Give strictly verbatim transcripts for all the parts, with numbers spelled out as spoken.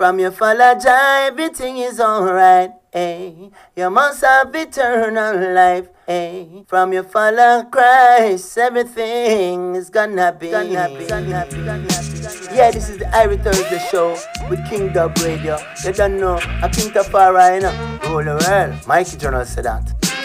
From your father Jah, everything is alright. Hey, you must have eternal life. Hey, from your father Christ, everything is gonna be. Gonna be, gonna be, gonna be. Yeah, this is the Irie Thursday show with King Dub Radio. You don't know, I King Tafari, you know. Rule the world. Mikey Jonas said that.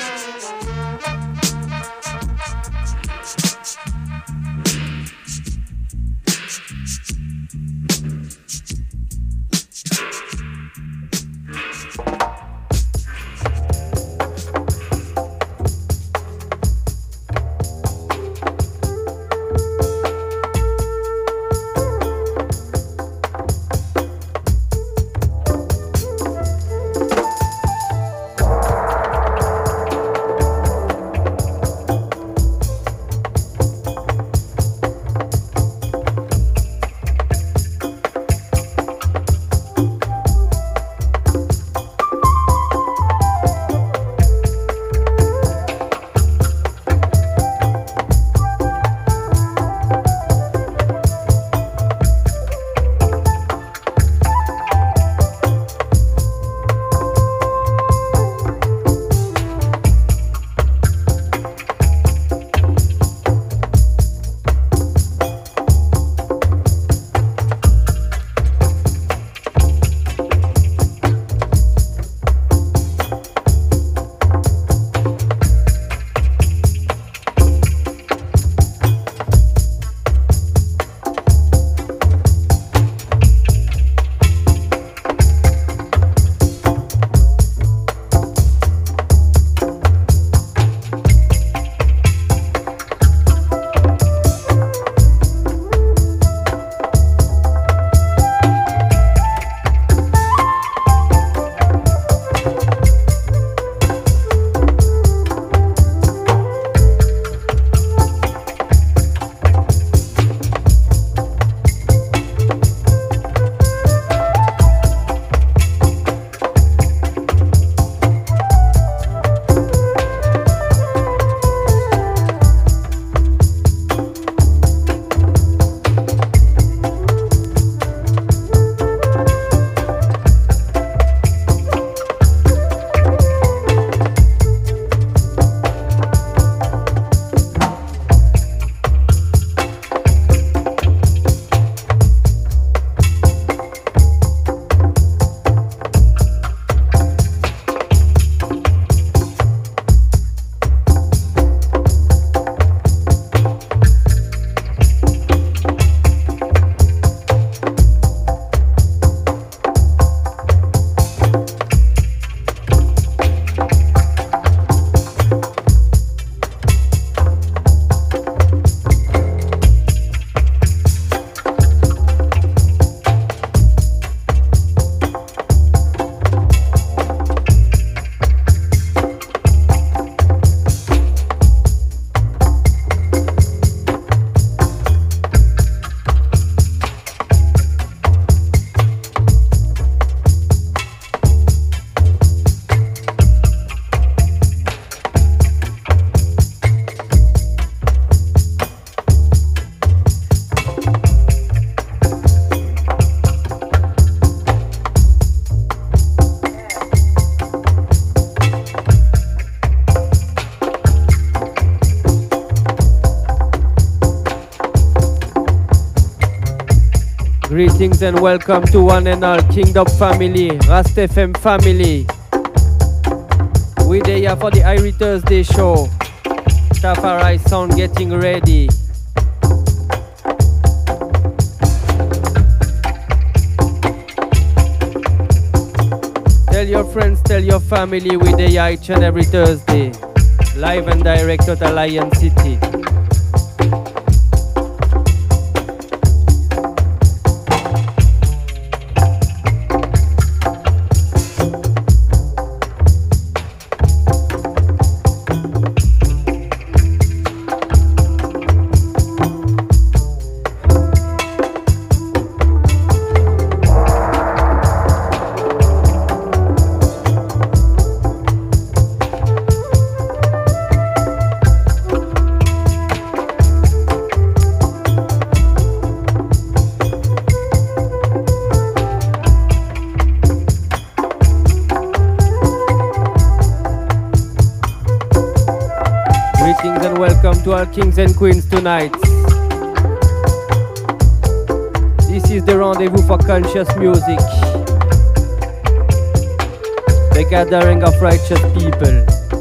Greetings and welcome to one and all Kingdom family, Rast F M family. We there here for the Irie Thursday show. Tafari sound getting ready. Tell your friends, tell your family we there here each and every Thursday. Live and direct out of Lion City. welcome to all kings and queens tonight. This is the rendezvous for conscious music, the gathering of righteous people.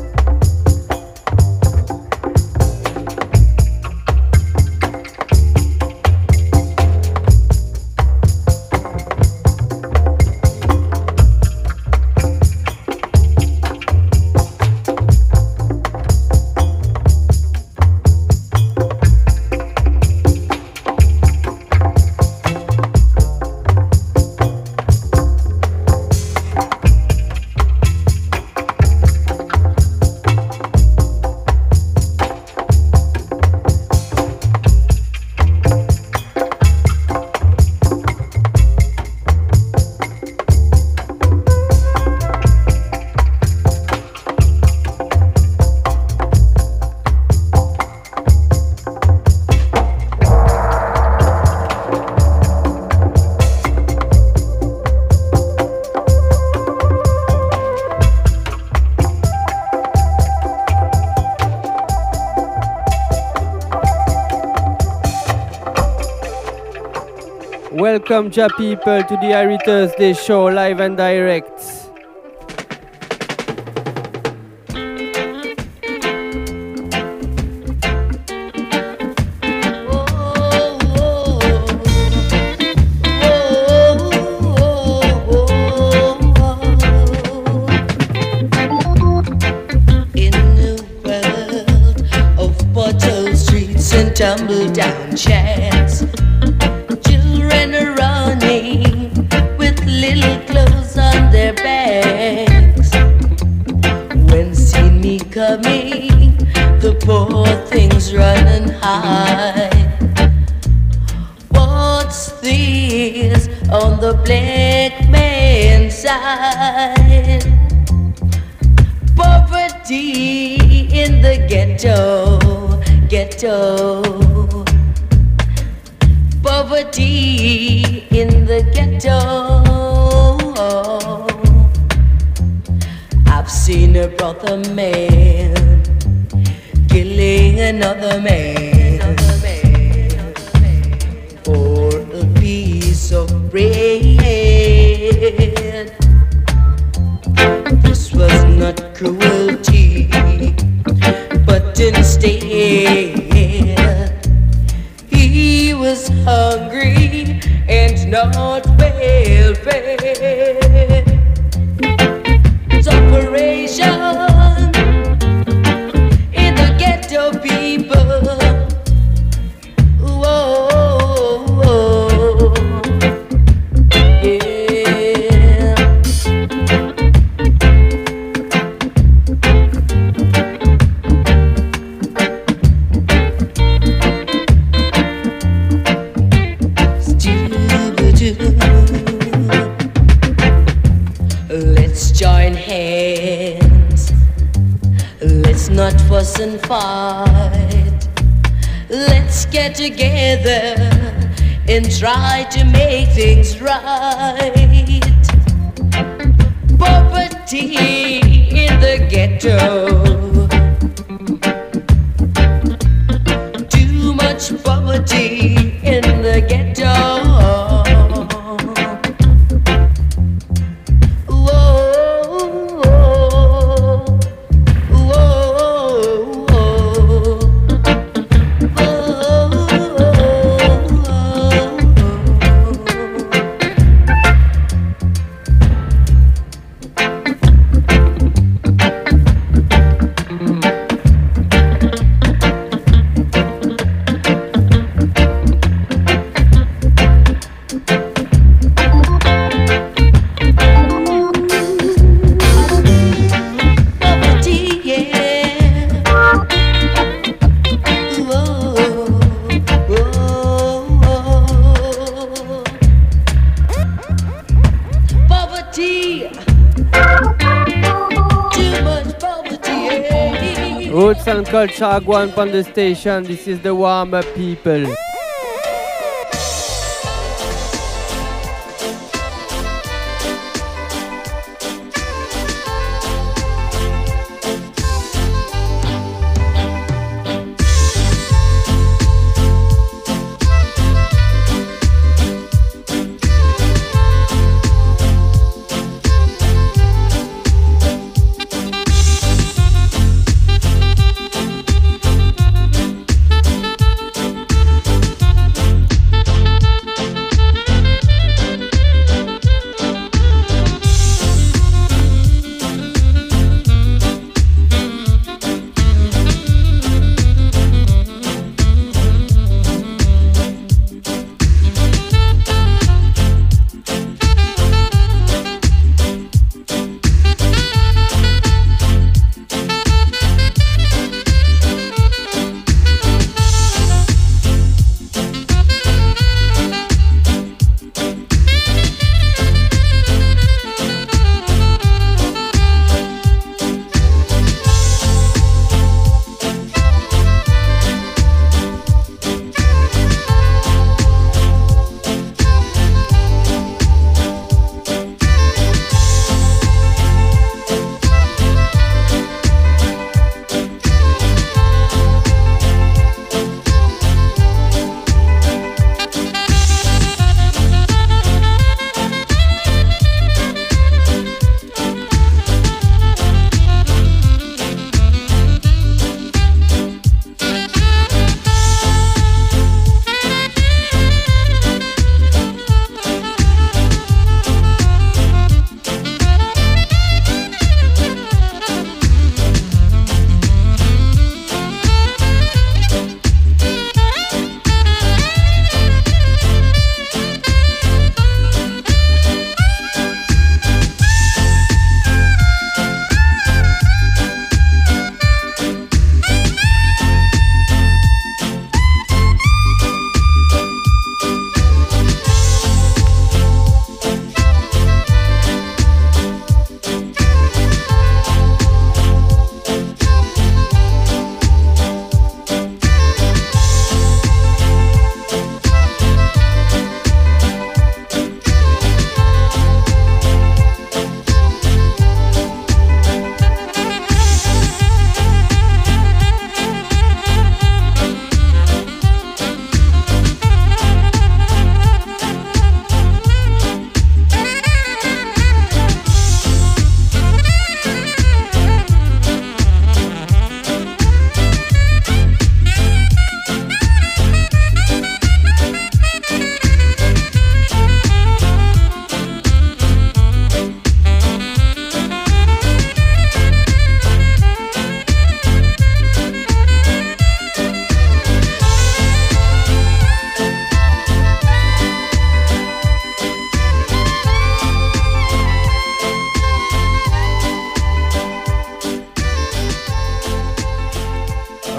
Welcome, Ja people, to the Irie Thursday show, live and direct. In the world of bottle streets and tumble down chairs, children are running with little clothes on their backs. When see me coming, the poor things run and hide. What's this on the black man's side? Poverty in the ghetto, ghetto. Poverty in the ghetto. I've seen a brother man killing another man for a piece of bread. This was not cruelty, but instead he was hungry and not well fed. Separation in the ghetto, people. Whoa, whoa, yeah. Let's join hands. Let's not fuss and fight. Let's get together and try to make things right. Poverty in the ghetto. Too much poverty in the ghetto. Roots and culture go on on the station. This is the warm-up people.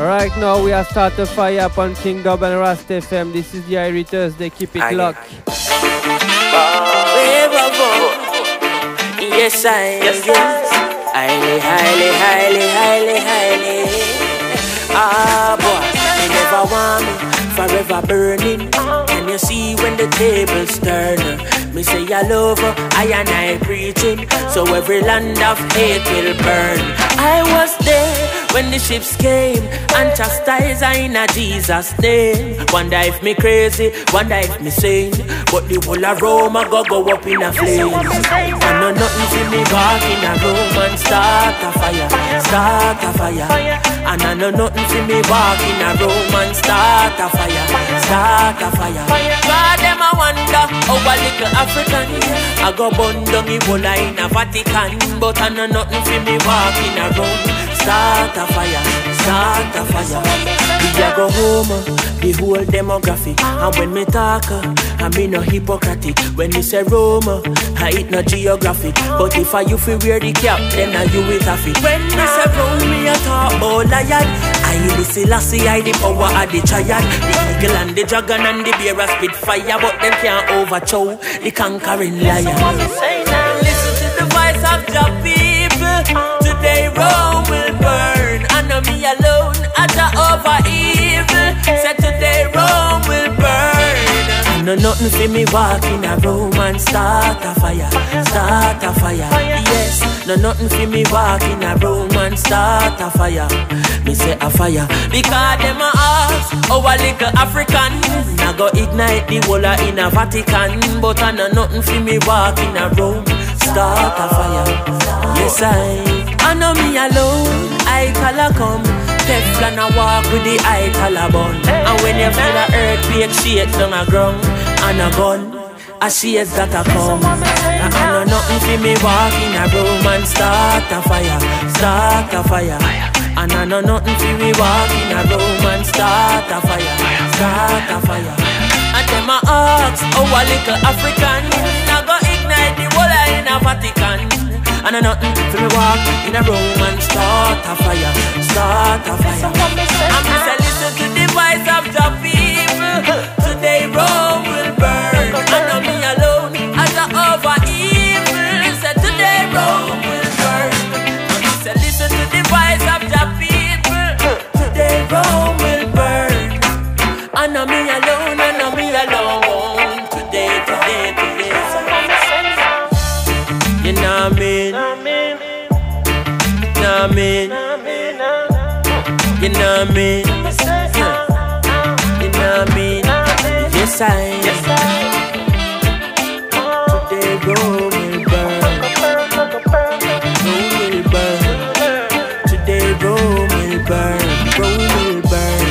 Right now we are start a fire up on King Dub and Rast F M. This is the Irie Thursday. Keep it I locked. Yes, I yes, yes. Highly, highly, highly, highly, highly. Ah, boy, you never want me, forever burning. Can you see when the tables turn? Me say I love her, I and I preaching, so every land of hate will burn. I was there when the ships came and chastised I in a Jesus' name. Wonder if me crazy, wonder if me sane, but the whole of Rome I go go up in a flame. I know nothing for me walk in a room and start a fire, start a fire. And I know nothing for me walk in a room and start a fire, start a fire. God them I wonder how a little African I go burn down Ebola in a Vatican, but I know nothing for me walk in a room, start a fire, start a fire. We a go home, the whole demographic. And when me talk, I mean no hypocritic. When me say Rome, I eat no geographic. But if I you feel wear the cap, then I you with a fit. When me say Rome, me a talk about lion. I the Selassie, I the power of the giant. The eagle and the dragon and the bear a spit fire, but them can't overthrow the conquering lion. Listen to the voice of the people. Today Rome will burn, and not me alone at the over evil. Said today Rome will burn. I know nothing for me walk in a room and start a fire, start a fire. Yes, no nothing for me walk in a room and start a fire. Me say a fire because them a ask our little African I go ignite the whole in a Vatican, but I know nothing for me walk in a room start a fire. Yes I I know me alone, I call a come. Teflon a walk with the eye Taliban. And when you feel a earthquake shake down a ground, and a gun, a shades that a come. And I know nothing for me walk in a room and start a fire, start a fire. And I know nothing for me walk in a room and start a fire, start a fire. And them a ask, oh a little African I go ignite the whole in a Vatican. And I nothing for me walk in a room and start a fire, start a fire. I'm just a listen to the voice of the people. Today Rome will burn, and not me alone as a over evil. Said today Rome will burn. I'm just a listen to the voice of the people. Today Rome will burn, and not me alone, and not me alone. Today, today, today. You know what I mean? You know what I mean? You know what I mean? You know what I mean? Yes I Today Rome will burn, Rome will burn. Today Rome will burn, Rome will burn.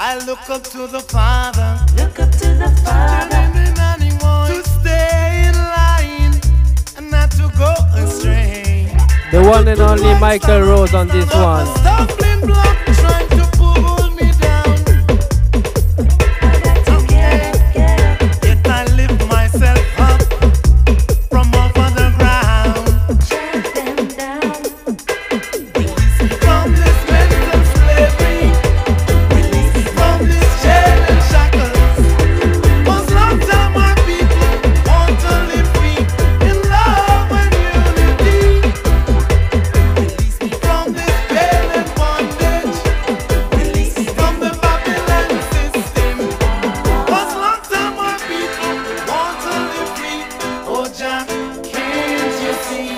I look up to the Father. Look up to the Father. To stay in line and not to go astray. The one and only Michael Rose on this one. Stumbling block trying to pull me down. Okay. Yet I lift myself up from over the ground. Shut them down. Release me from this mental slavery. Release me from this chain and shackles. For long time our people want to live free in love and unity. Release me from this pain and bondage. Release me from the Babylon system. For long time our people want to live free. Oh Jah, can't you see?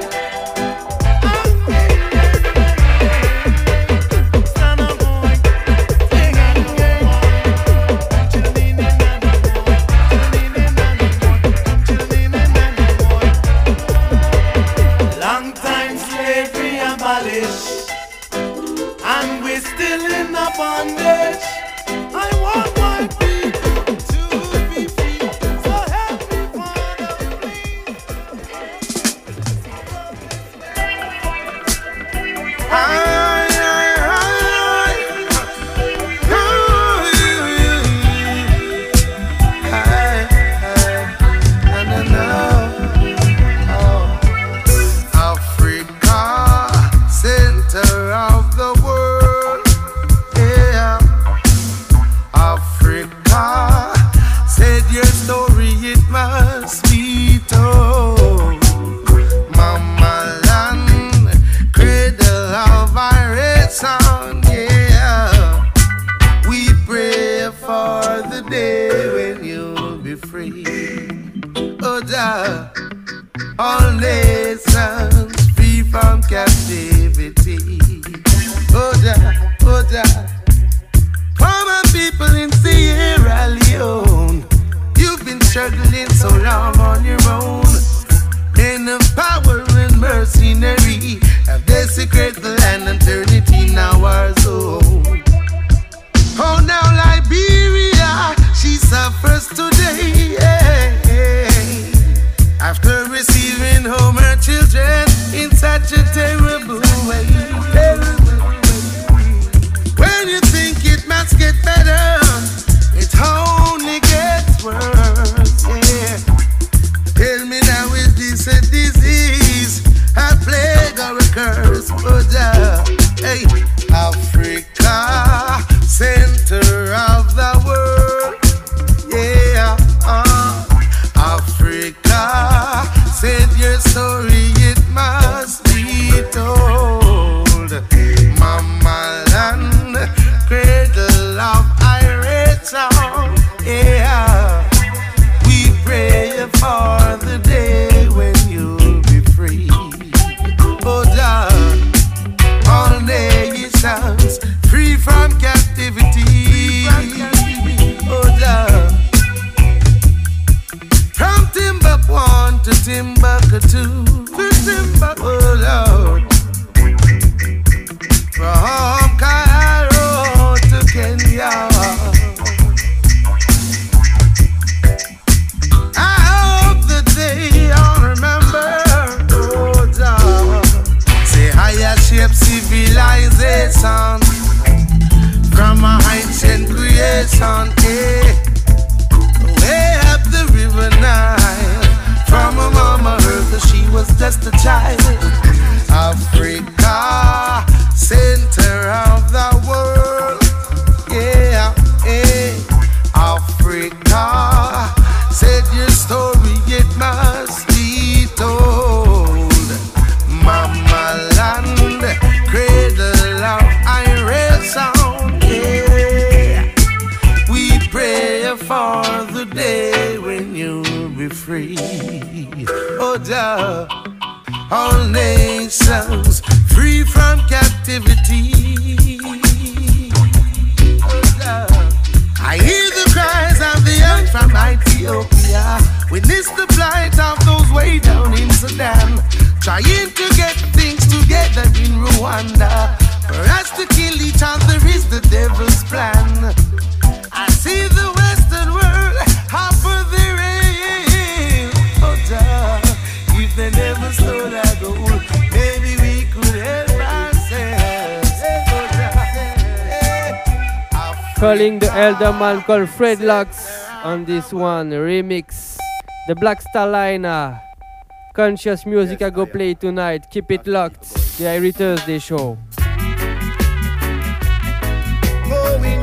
Stand up, boy. Hey, hey, hey. Chillin' in and boy. Chillin' in and boy. Chillin' in and boy. Long time slavery abolished, and we're still in the bondage. I want my people to be free, so help me, Father, please. Aye, aye, aye. Ooh, aye, aye. And I know, oh. Africa, center of the world, yeah. Africa, said your story, it must be told. Mama land, cradle of our son, yeah. We pray for the day when you'll be free. Oh, Jah, all nations free from captivity. Oh, Jah, oh, Jah. Common people in Sierra Leone, you've been struggling so long on your own. In the power and mercenary have desecrated the land and turned it in our zone. Oh, now Liberia, she suffers today, yeah, yeah. After receiving home her children in such a terrible way, terrible way. When you think it must get better, it only gets worse, yeah. Tell me now, is this a disease, a plague or a curse? Oh, Jah, hey. Africa, center of the world, yeah. uh, Africa, said your story, it must be told. Mama land, cradle of Irish song, yeah. We pray for the day when you'll be free. Oh, Jah, all nations free from captivity. Oh, Jah, from Timbuktu to Timbuktu, to Timbuktu, oh Lord. From Cairo to Kenya, I hope that they all remember, oh Jah, say higher shape civilization from a ancient creation, eh? Way up the river Nile, from a mama earth, she was just a child. Africa, center of the world, yeah, eh. Africa, said your story, it must be told. Mama land, cradle of Irish sound, yeah. We pray for the day when you'll be free. Oh, Jah, all nations free from captivity. Oh, Jah, I hear the cries of the young from Ethiopia. Witness the plight of those way down in Sudan, trying to get things together in Rwanda. For us to kill each other is the devil's plan. Calling the elder man called Fred Lux on this one remix. The Black Star Liner. Conscious music I go play tonight. Keep it locked. The Irie Thursday show. Going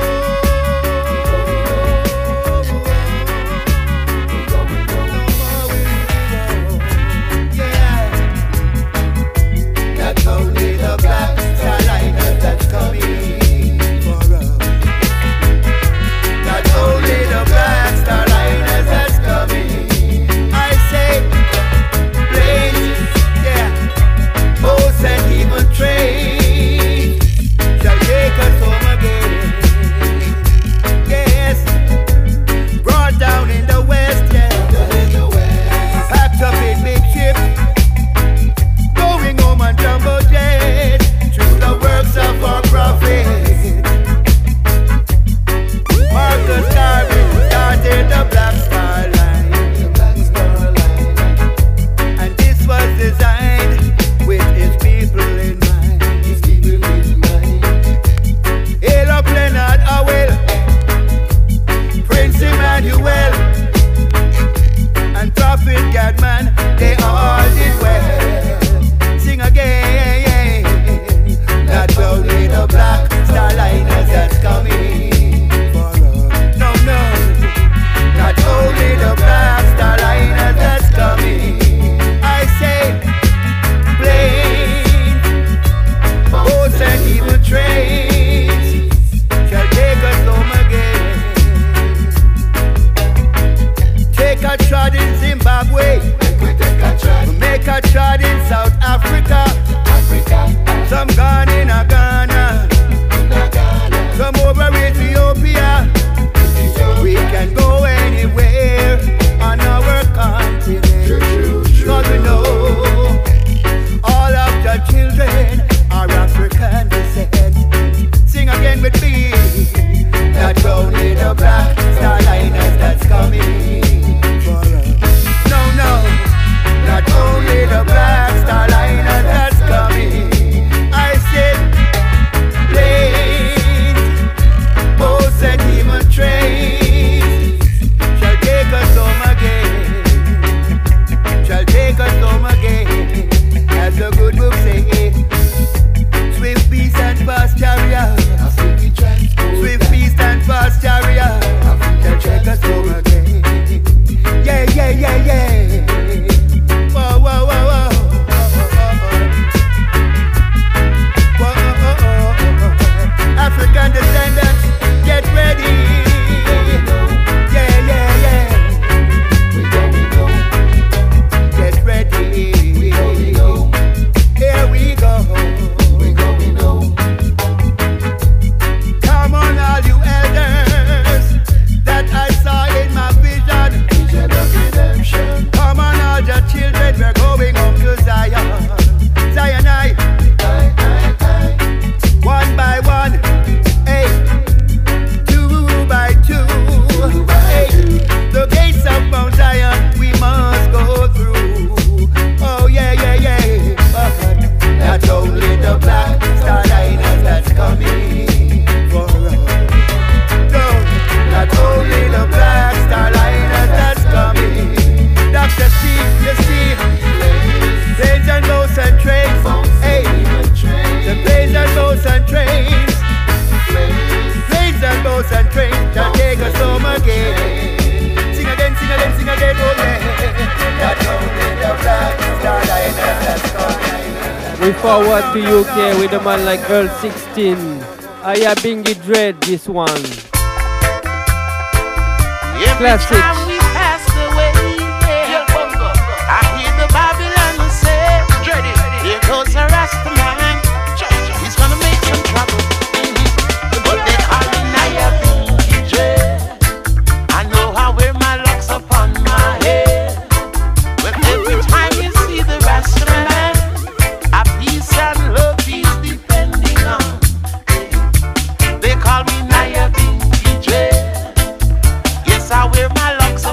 Not only the Black Star Liner that's coming for us. Not only the Black Star Liner that's coming. I say, planes, yeah, boats and even trains shall take us home again. Yes, brought down in the West, yeah, packed up in big ships, going home on jumbo jet, through the works of our prophet. Marcus Garvey started the Black Star Line, and this was designed with his people in mind. Hail up Leonard Howell, Prince Emmanuel, and Prophet Gadman, they all did well. Sing again, not only the Black Star Liners that's coming for us. No, no, not only the Black Star Liners that's coming. I say, planes, boats and even trains shall take us home again. Take a trot in Zimbabwe, make a trot in South Africa, some gone in a Ghana, some over Ethiopia. We can go anywhere on our continent, cause we know all of the children are African descent. Sing again with me. Not only the Black Star Liners that's coming for us. No, no, not only the Black Star Liners that's coming. I said planes, boats and even trains shall take us home again. Shall take us home again. As the good book say, swift beast and fast chariot, swift beast and fast chariot shall take us home again. Yeah, yeah, yeah, yeah. Whoa, whoa, whoa, whoa. Whoa, oh, oh, oh. African descendants, get ready. Yeah, yeah, yeah. Get ready. Here we go. Come on, all you elders that I saw in my vision. Come on, all your children, we're going home to Zion. Zion, I, one by one, hey, two by two, hey, the gates of Mount Zion we must go through. Oh yeah, yeah, yeah. But not only the Black Star Liners that's coming for us. No, not only the Black Star Liners that's coming. Doctor Steve, you see, planes and boats and trains. Hey, the planes and boats and trains. Planes and boats and trains shall take us home again. Sing again, sing again, sing again, oh yeah. Not only the Black Star Liners that's coming. We forward to U K with a man like Earl sixteen. Aya Bingy Dread, this one. Every Classic. time we pass away, yeah, I hear the Babylon say, here goes a Rasta man, he's gonna make some trouble. But they call me Naya Bingy Dread. I know how I wear my locks upon my head. But every time you see the Rasta man, a peace and love is depending on. They call me Naya Bingy Dread. Yes, I wear my locks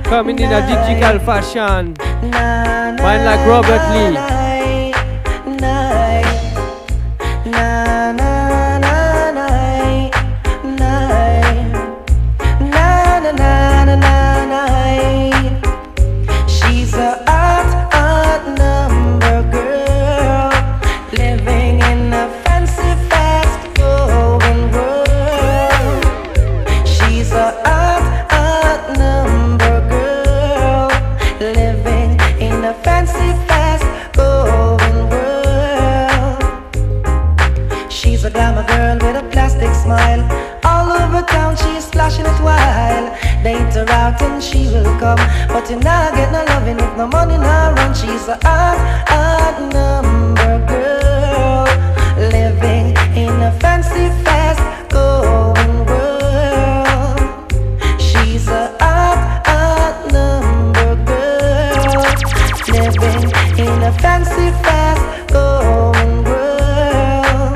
Coming in a digital fashion. Mine like Robert Lee. She's a art, art number girl, living in a fancy, fast-going world. She's a art, art number girl, living in a fancy, fast-going world. She's a glamour girl with a plastic smile. All over town she's flashing it while date her out and she will come, but you not get no loving if no money not run. She's a odd, odd number girl, living in a fancy, fast-going world. She's a odd, odd number girl, living in a fancy, fast-going world.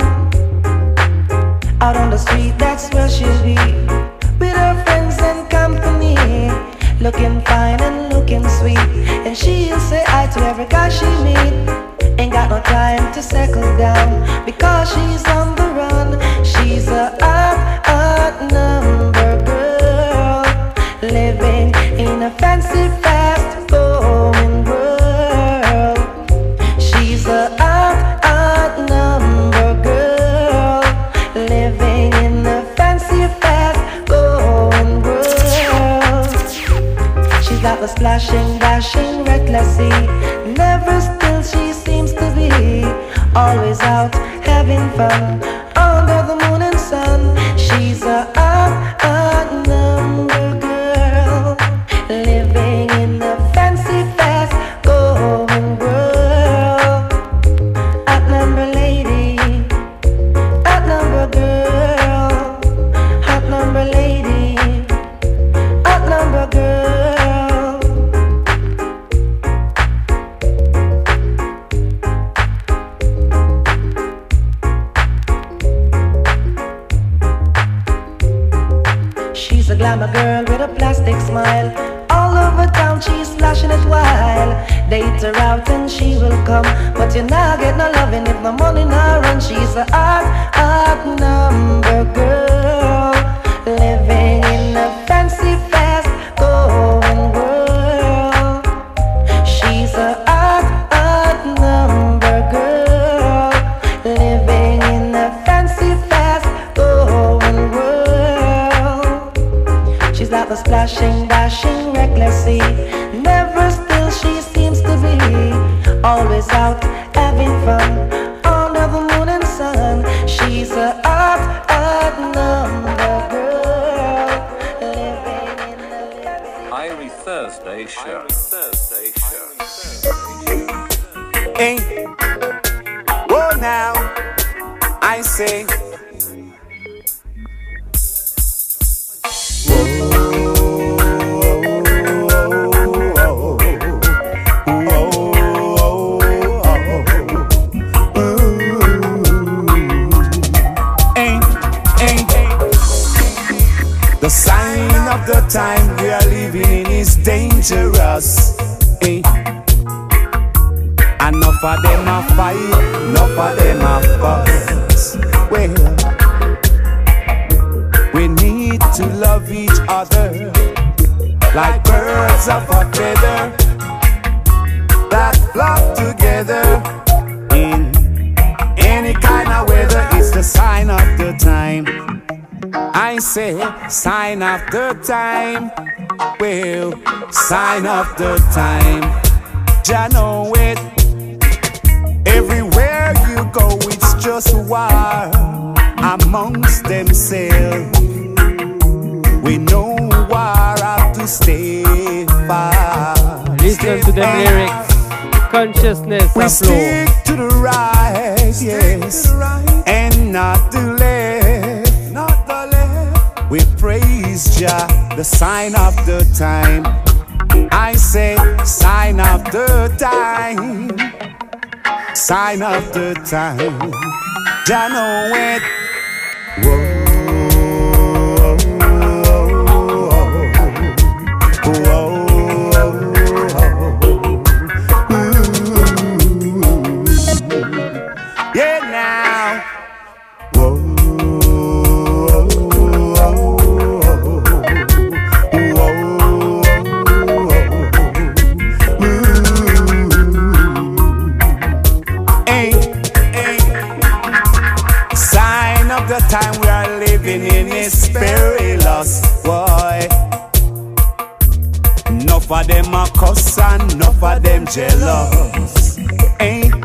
Out on the street, that's where she'll be, with her friends and company, looking fine and looking sweet. And she'll say hi to every guy she meet. Ain't got no time to settle down, because she's on the run. She's a odd, odd number girl, living in a fancy, fast-going world. She's a odd, odd number girl, living in a fancy, fast-going world. She's got the splashing, dashing, recklessly, never still she seems to be, always out having fun under the moon and sun. She's a odd, odd number girl, living in a fancy, fast-going world. Odd number lady, odd number girl, hot number lady, odd number girl. She's a glamour girl with a plastic smile. All over town she's flashing it while date her out and she will come, but you not get no loving if no money not run. She's a odd, odd number girl, living in a fancy, fast-going world. She's a odd, odd number girl, living in a fancy, fast-going world. She's like the splashing, dashing, recklessly, never still she seems to be, always out having fun under the moon and sun. She's a odd, odd number girl, living in a fancy. Irie Thursday Show. Hey, whoa now, I say. The sign of the time we are living in is dangerous. Eh? Enough of them a fight, enough of them a fuss. Well, we need to love each other like birds of a feather that flock together in any kind of weather. It's the sign of the time. I say, sign of the time. Well, sign of the time. Jah know it. Everywhere you go, it's just war amongst themselves. We know war have to stay far. Listen to them lyrics. Consciousness we and flow. stick to the right, yes, and not the left. Not the left. We praise Jah, the sign of the time. I say, sign of the time. Sign of the time. Jah know it. Whoa. Whoa. living is perilous, boy. Enough of them are cuss and enough of them jealous. Ain't.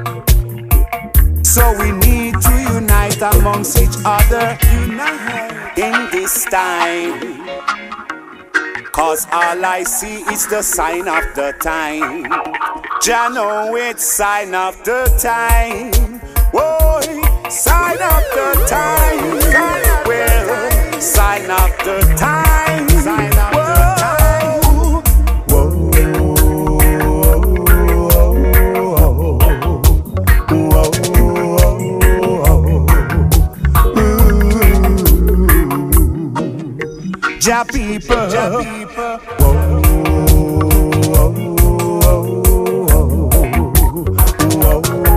So we need to unite amongst each other in this time. Cause all I see is the sign of the time. Jah know it's sign of the time. Whoa, sign of the time. Well, sign of the time. Sign of the time. Whoa, whoa, whoa. Jah people, Jah people. Whoa, whoa, whoa,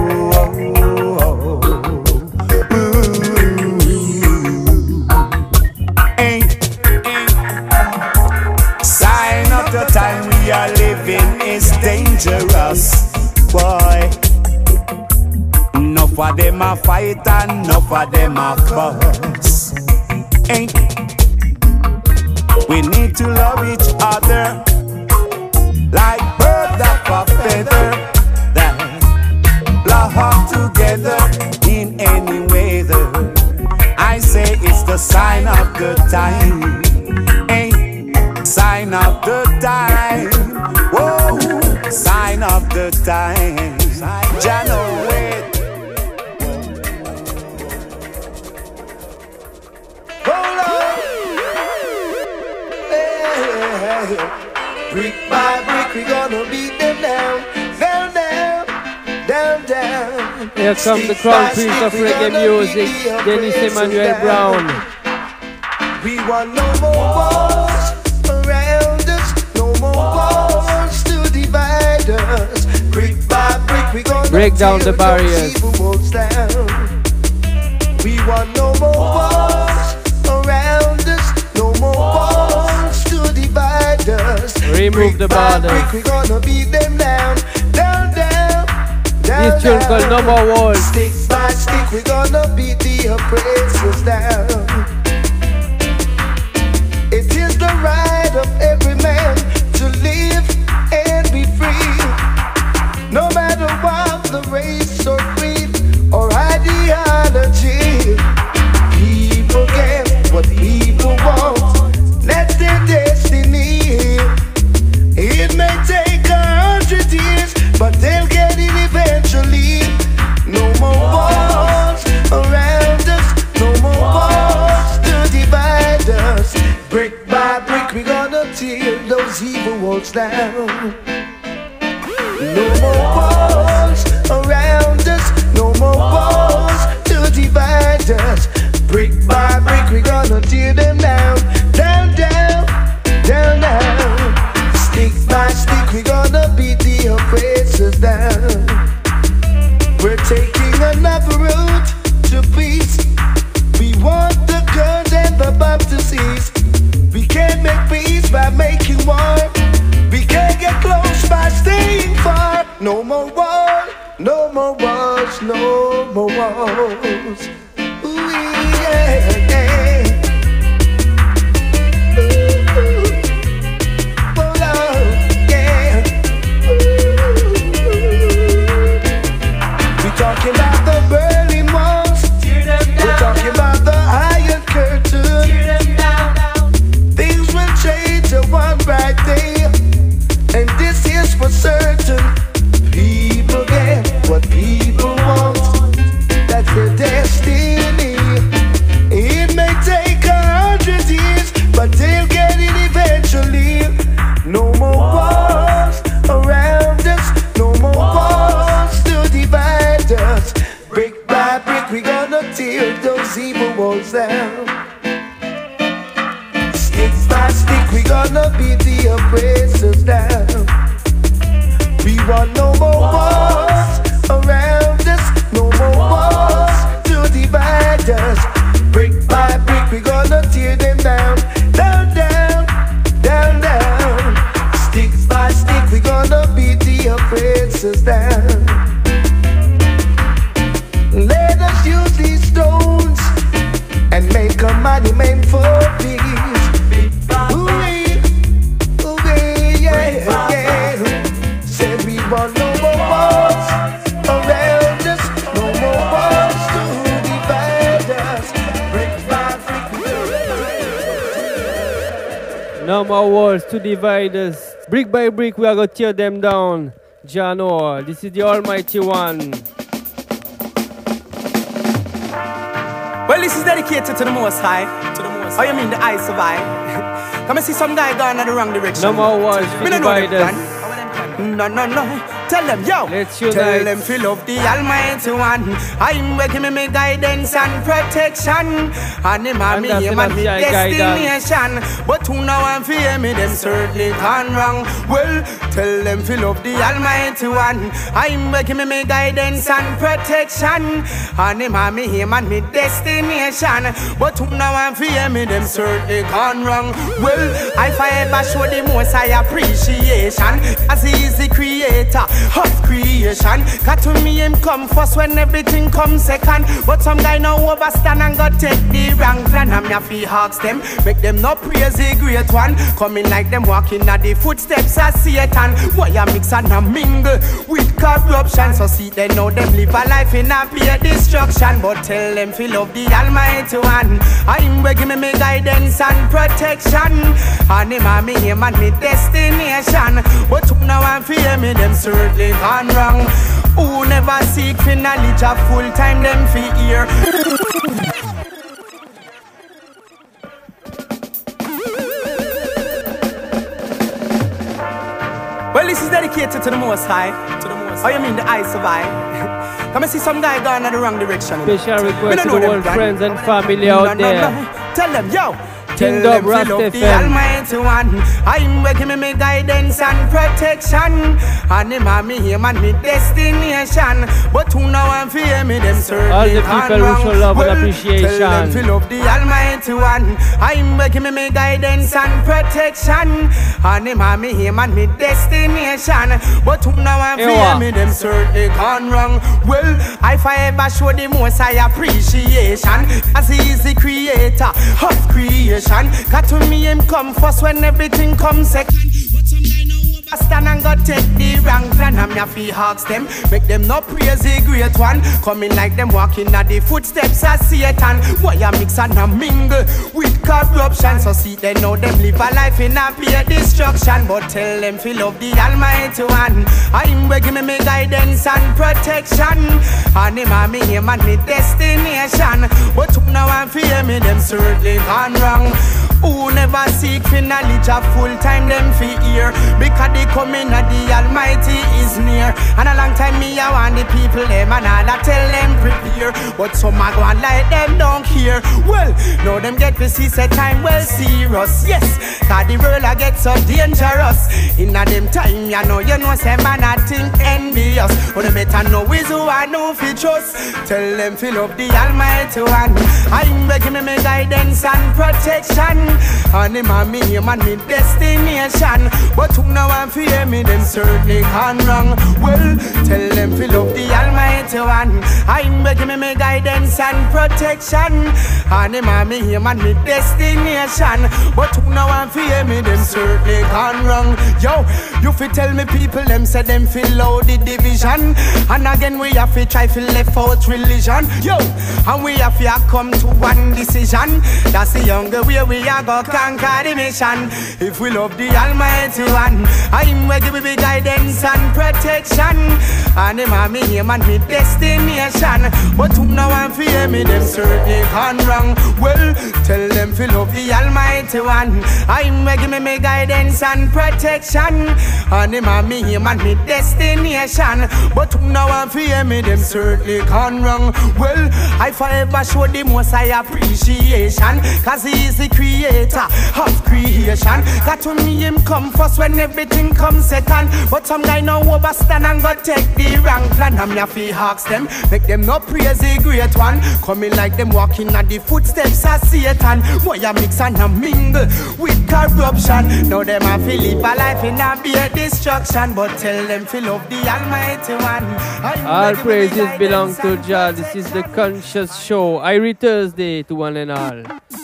whoa. Ain't, ain't. Sign of the time we are living is dangerous, boy. Enough of them a fight and enough of them a fuss. Ain't. We need to love each other like birds of a feather that flock together in any weather. I say it's the sign of the time. Ain't sign of the time. Whoa, sign of the time. Jah know it. Brick by brick, we gonna beat them down, down, down, down, down. Here comes the crown prince of reggae music, Dennis Emmanuel Brown. We want no more walls around us, no more walls to divide us. Brick by brick, we gonna break down the barriers. Down. We want no more walls around us, no more walls to divide us. Remove the borders. We gonna beat them down, down, down, down. This tune called No More Walls. Stick by stick, we gonna beat the oppressors down. It is the right of every man to live and be free, no matter what the race or creed or ideology. People get what people want. That's their destiny. It may take a hundred years, but they'll get it eventually. No more walls around us, no more walls to divide us. Brick by brick, we gonna tear those evil walls down. No more walls around us, no more walls to divide us. Brick by brick, we gonna tear them down, down, down, down, down. Stick by stick, we gonna beat the oppressors down. We're taking another route to peace. We want the guns and the bombs to cease. We can't make peace by making war. We can't get close by staying far. No more wars, no more wars, no more wars. Ooh, yeah, yeah. Talking about the Berlin walls, we're talking about the Iron Curtain. Things will change in one bright day, and this is for certain. People get what people want, that's their destiny. It may take a hundred years, but they'll get it eventually. No more wars around us, no more wars to divide us. Brick by brick, we gonna tear those evil walls down. Stick by stick, we gonna beat the oppressors down. We want no more wars around us, no more wars to divide us. Brick by brick, we gonna tear them down, down, down, down, down. Stick by stick, we gonna beat the oppressors down. Let us use these stones and make a monument No more walls to divide us. Brick by brick, we are going to tear them down. Janor, this is the Almighty One. Well, this is dedicated to the Most High. To the Most High. Oh, you mean the I survive? Come and see some guy going in the wrong direction. No more walls to divide us. No, no, no. Tell them, yo. Let's unite. Tell them, fill up the Almighty One. I'm waking me me guidance and protection. And him and me him and me destination. But who now and fear me, them certainly gone wrong. Well, tell them, fill up the Almighty One. I'm waking me me guidance and protection. And him and me him and me destination. But who now and fear me, them certainly gone wrong. Well, I forever show the most high appreciation, as he is the creator of creation. Got to me him come first when everything comes second. But some guy now overstand and go take the wrong plan. I'm ya fi ask them, make them not praise the great one. Coming like them walking at the footsteps of Satan. Why you mix and a mingle with corruption? So see they know them live a life in a pure destruction. But tell them fi love the Almighty One. I'm begging me me guidance and protection. And him and me him and me destination. But who now and fear me, them certainly gone wrong. Who never seek for knowledge of full time, them fi hear. Well, this is dedicated to the Most High. To the Most High. Oh, you mean the I survive? Come and see some guy going in the wrong direction. Special request to the world friends and family out no, no, there. No. Tell them, yo. King Dub Rast F the Almighty One. I'm waking me me guidance and protection. And him and me him and me destination. But who now and fear me, them certainly all the people who show love well, and appreciation. Tell them fill up the Almighty One. I'm waking me me guidance and protection. And him and me him and me destination. But who now and fear Ewa. me, them certainly gone wrong. Well, I forever show the most high appreciation, as he is the creator of creation. Got to me him come first when everything comes second. But some guy now overstand and go take the wrong plan. I'm ya fi ask them, make them not praise the great one. Coming like them walking at the footsteps of Satan. Why you mix and a mingle with corruption? So see they know them live a life in a pure destruction. But tell them fill love the Almighty One. I'm begging me me guidance and protection. And him and me him and me destination. But who now and fear me, them certainly gone wrong. Who never seek for knowledge of full time, them fi hear. Because the coming of the Almighty is near. And a long time me I want the people them and all I tell them prepare. But some a go and like them don't care. Well, now them get to see set time well serious. Yes, cause the world a get so dangerous. In a them time you know you know say man I think envious. But they better know is who I know fi trust. Tell them fill up the Almighty One. I'm begging me me guidance and protection. And him and me him and me destination. But who now and fear me, them certainly gone wrong. Well, tell them fill up the Almighty One. I'm begging me me guidance and protection. And him and me him and me destination. But who now and fear me, them certainly gone wrong. Yo, you fi tell me people them say them feel out the division. And again we have to try to left out religion. Yo, and we have to come to one decision. That's the younger way we are go conquer the mission. If we love the Almighty One, I'm ready with the guidance and protection. And him and me him and me destination. But who now and fear me, them certainly gone wrong. Well, tell them fill love the Almighty One. I'm ready with me guidance and protection. And him and me him and me destination. But who now and fear me, them certainly gone wrong. Well, I forever show the most high appreciation, cause he is the creator of creation. Got to me him come first when everything comes second. But some guy now overstand and go take the wrong plan. I'm ya fi ask them, make them not praise the great one. Coming like them walking at the footsteps of Satan. Why you mix and a mingle with corruption? Now them a fi live a life in a bare destruction. But tell them fi love the Almighty One. All praises belong to Jah. This is the Conscious Show. Irie Thursday to one and all.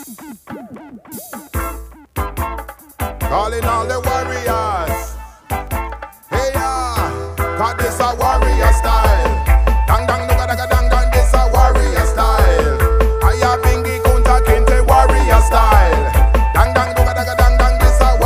Calling all the warriors. Hey, yeah, cause this a warrior style. Dang, dang, no, dang, dang, dang, this a warrior style. I have bingy kunta kinte warrior style. Dang, dang, no, dang, dang, dang, this a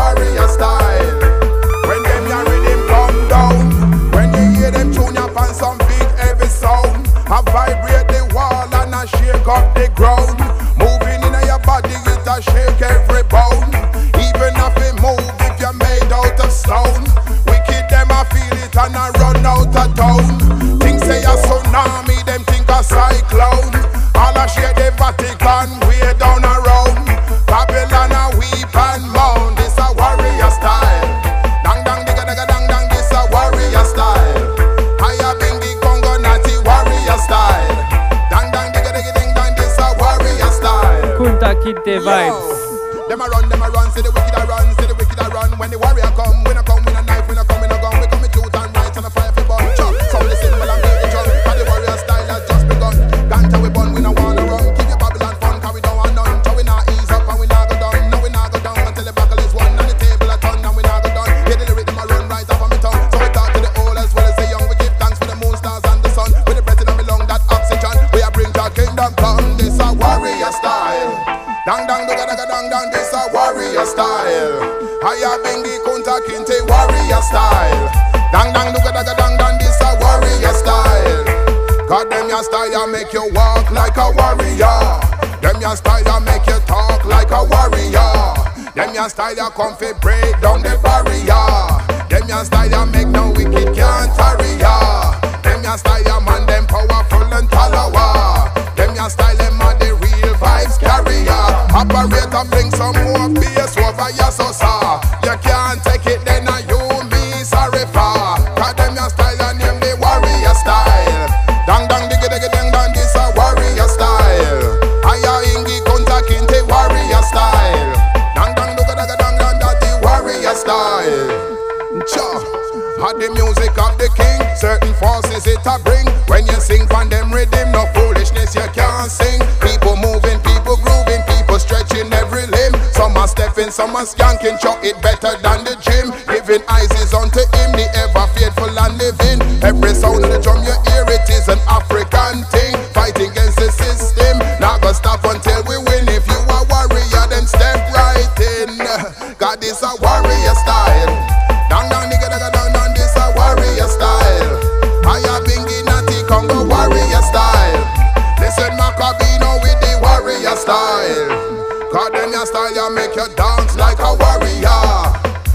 every bone. Even if it move if you're made out of stone. Wicked them I feel it and I run out of town. Things say a tsunami, them think a cyclone. All I share the Vatican way down around. Babylon a weep and moan. This a warrior style. Dang dang digga digga dang dang. This a warrior style. Higher bingy Congo natty warrior style. Dang dang digga digga ding dang. This a warrior style. Kunta Kinte vibes. Them a run, them a run. See the wicked a run, see the wicked a run. When the warrior come, we no come with a knife, we no come with a gun. We come with truth and right and a fire for bun. Chop, sound the cymbal and beat the drum. Cause the warrior style has just begun. Ganja we bun, we no wanna run. Keep your Babylon fun, cause we don't want none. So we not ease up and we not go down. No, we not go down until the buckle is won. And the table a turn and we not go down. Hear the lyric, them a run right off of me tongue. So we talk to the old as well as the young. We give thanks for the moon, stars and the sun. With the breath in our lung, that oxygen. We a bring our kingdom come. This a warrior style. Dang dang dang dang dang dang. This a warrior style. Higher bingy Kunta Kinte warrior style. Dang dang dang dang dang dang. This a warrior style. God them your style make you walk like a warrior. Them your style make you talk like a warrior. Them your style come fi break down the barrier. Them your style make no wicked can't tarry ya. Them your style man them powerful and talawa. Them your style them are the real vibes carrier. Operator bring some more bass over your sosa. You can't take it then are you me sorry for. Cause them your style and name the warrior style. Dang dang digga digga dang dang. This a warrior style. Higher ingi Kunta Kinte warrior style. Dang dang digga digga dang dang. That the warrior style. Cha. Had the music of the king. Certain forces it a bring. When you sing from them rhythm, no foolishness you can't sing. People moving, people grooving, people stretching every limb. Some are stepping, some are skanking. Chuck it better than the gym. Giving eyes is unto him, the ever faithful and living. Every sound of the drum you hear, it is an African thing. Fighting against the system, not gonna stop until we win. If you are warrior, then step right in. God is a warrior style. Dang dang nigga dang dang dang. This a warrior style. Higher bingy natty Congo warrior style. Listen Macabino with the warrior style. Cause them your style you make you dance like a warrior.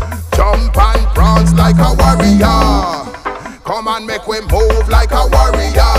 Jump and prance like a warrior. Come and make we move like a warrior.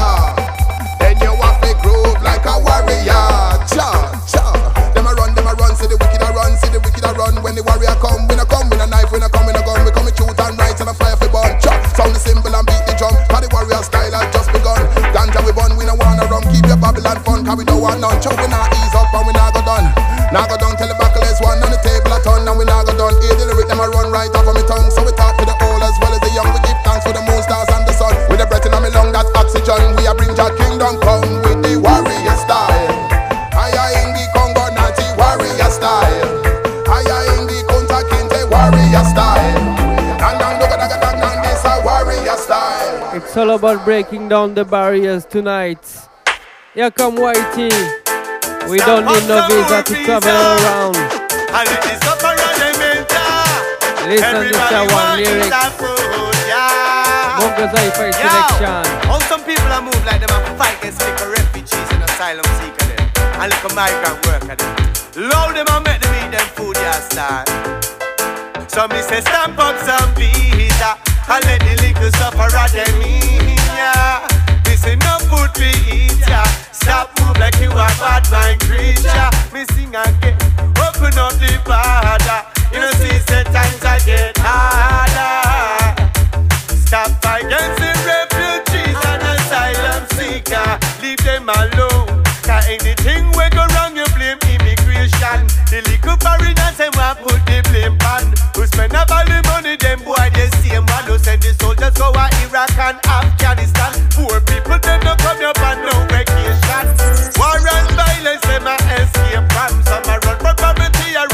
Then you have to groove like a warrior. Cha, cha. Them a run, them a run. See the wicked a run, see the wicked a run. When the warrior come, we no come with a knife, we no come with a gun. We come with truth and right and a fire for bun. Cha, sound the cymbal and beat the drum. Cause the warrior style has just begun. Ganja we bun, we no wanna run. Keep your Babylon fun, cause we don't want none. Cha, we not ease up and we not go done. Now go down till the buckle is one on the table a turn and we not go done. Hear the lyric, them a run right off of me tongue. So we talk to the old as well as the young. We give thanks for the moon, stars and the sun. With the breath in our lung, that oxygen. We a bring your kingdom come with the warrior style. Higher ingi Congo natty warrior style. Higher ingi Kunta Kinte warrior style. Dang dang dang dang dang dang. This a warrior style. It's all about breaking down the barriers tonight. Here come Whitey. We don't need no visa to travel around. Listen to that one lyric. Mongo's Hi-Fi selection. How some people are move like them and fight against little refugees and asylum seeker them. And little migrant worker them. Load them and make them eat them food ya start. So me say stamp up some visa and let the little sufferer them in ya. This ain't no food we eat ya. Stop move like you a bad mind creature. Me sing again, open up the border. You know see say times I get harder. Stop against the refugees and asylum seeker. Leave them alone. Cause anything we go wrong you blame immigration. The little foreigners them want put the blame on. Who spend up all the money them boy they same one. Who send the soldiers go to Iraq and Afghanistan. Poor people them no come up and no vacation. War and violence them a escape from. Some a run from poverty or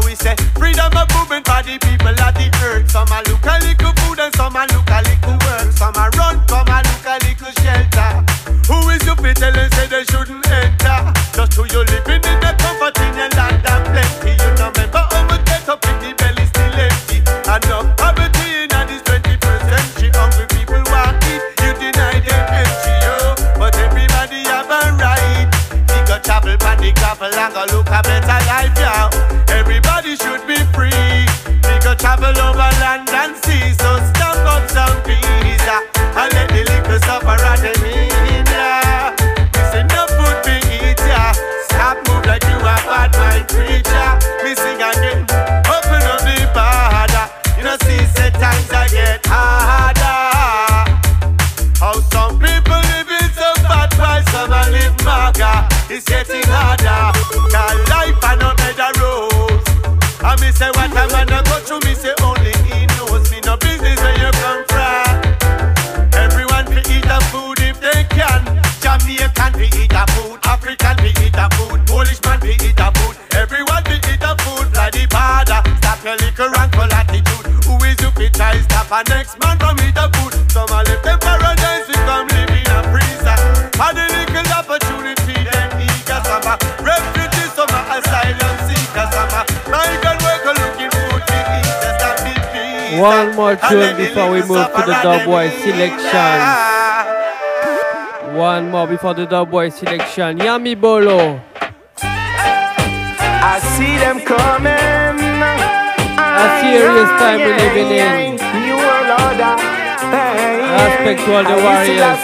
we say freedom of movement for the people of the earth. Some a look a little food and some a look a little work. Some a run, some a look a little shelter. Who is you fit tell and say they shouldn't enter? Just who you living in the comfort in your land and plenty. You know remember how we get up in the belly still empty. And no poverty in this twenty-first century. Hungry people want eat, you deny them entry, yo. But everybody have a right. We go travel pan the gravel and go look a better life, yo. Everybody should be free. We go travel over land and sea. So stop up some peace uh, and let the liquor suffer at the mean, yeah. This enough food we eat, yeah. Stop move like you a bad mind creature. We sing again, open up the border. You know see set times I get harder. How some people live in so bad while some a live maga. It's getting harder. Cause life I no better rose. I me say what a man a go through, me say only he knows. Me no business where you come from. Everyone fi eat a food if they can. Jamaican fi eat a food, African fi eat a food, Polish man fi eat a food. Everyone fi eat a food like the border. Stop your little rankle attitude. Who is you fi try stop a next man from eat a food? Some a live them paradise, we come live in a freezer. Had a little opportunity, them eager. Some a refugees, some a asylum seekers. Some a migrant worker looking food to eat. Just a big piece. One more tune before we move to the Dubboy selection. One more before the Dubboy selection. Yami Bolo. I see them coming. A serious time we're living in. New world order. Respect to all the warriors.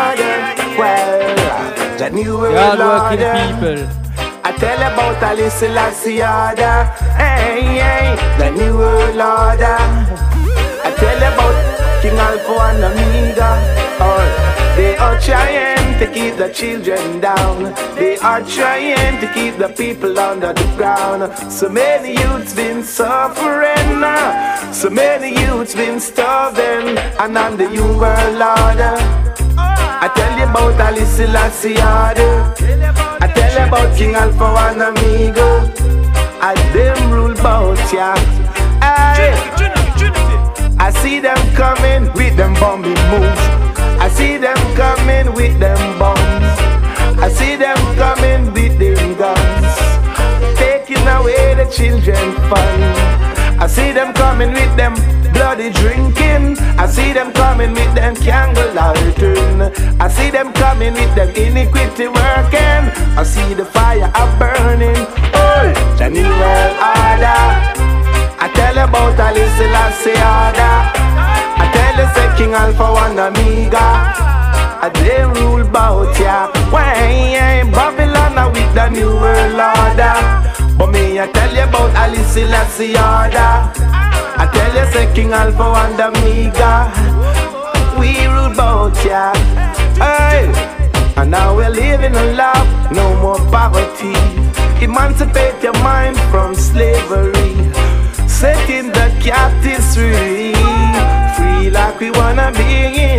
Well, the new world hard working order. people. I tell about Alice Selassie order. Hey, hey, the new world order. I tell about King Alpha and Omega. Oh, they are trying to keep the children down. They are trying to keep the people under the ground. So many youths been suffering. So many youths been starving. And on the new world order, I tell you about Alice Selassie order. I tell you about King Alpha and Omega. I them rule bout ya. Aye. I see them coming with them bombing moves. I see them coming with them bombs. I see them coming with them guns, taking away the children's fun. I see them coming with them bloody drinking. I see them coming with them candle lighting. I see them coming with them iniquity working. I see the fire a burning. Oh, the new world order. I tell you about Alice Selassie order. I tell you say King Alpha and Omega. I they rule bout ya. Why Babylon with the new world order? But me I tell you about Alice Selassie order. I tell you say King Alpha and Omega. We rule bout ya. Hey, and now we're living in love, no more poverty. Emancipate your mind from slavery, setting the captives free, free like we wanna be.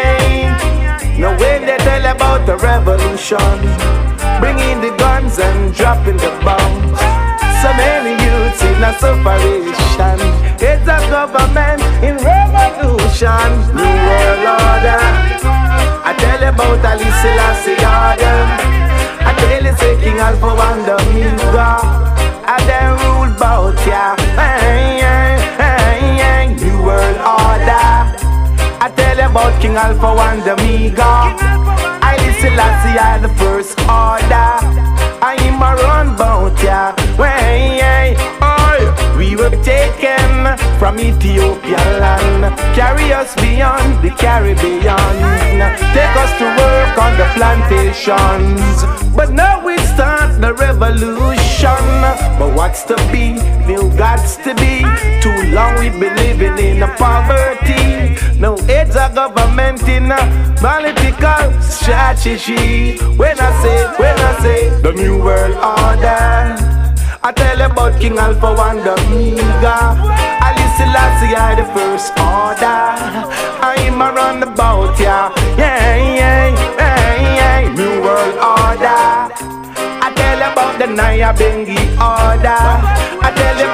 Now when they tell about the revolution, bringing the guns and dropping the bombs, so many youths in a separation. It's a government in revolution, new world order. I tell you about Alice Selassie order. I tell you say King Alpha and Omega. I then rule bout ya. Hey, hey, hey, hey. New world order. I tell you about King Alpha and Omega. I listen Selassie I the first order. I am a run bout ya. Hey, hey, oh, we were taken from Ethiopia land, carry us beyond the Caribbean, take us to work on the plantations. But now we start the revolution. But what's to be, new gots to be. Too long we've been living in a poverty. No aids a government in a political strategy. When I say, when I say the new world order, I tell you about King Alpha and Omega. Alice Selassie I the first order. I'm around about ya. Yeah, yeah, yeah, yeah. New world order. I tell you about the Naya Bengi order. I tell you about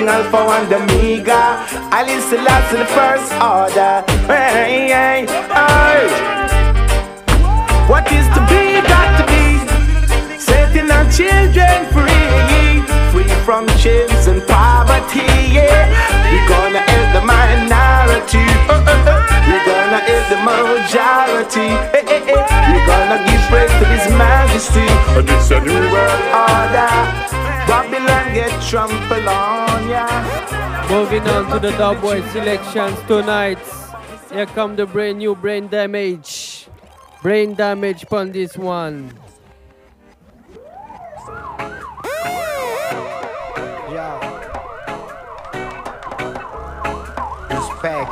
Alpha and Omega. I listen last to the first order. Hey, hey, hey. What is to be, got to be. Setting our children free, free from chains and poverty. Yeah, we're gonna help the minority. Uh, uh, uh. We're gonna help the majority. Hey, hey, hey. We're gonna give praise to His Majesty. And it's a new world order. Babylon get trampled on, yeah. Moving on to the Dubwise selections tonight. Here come the brand new Brain Damage. Brain Damage on this one. Yo. Respect.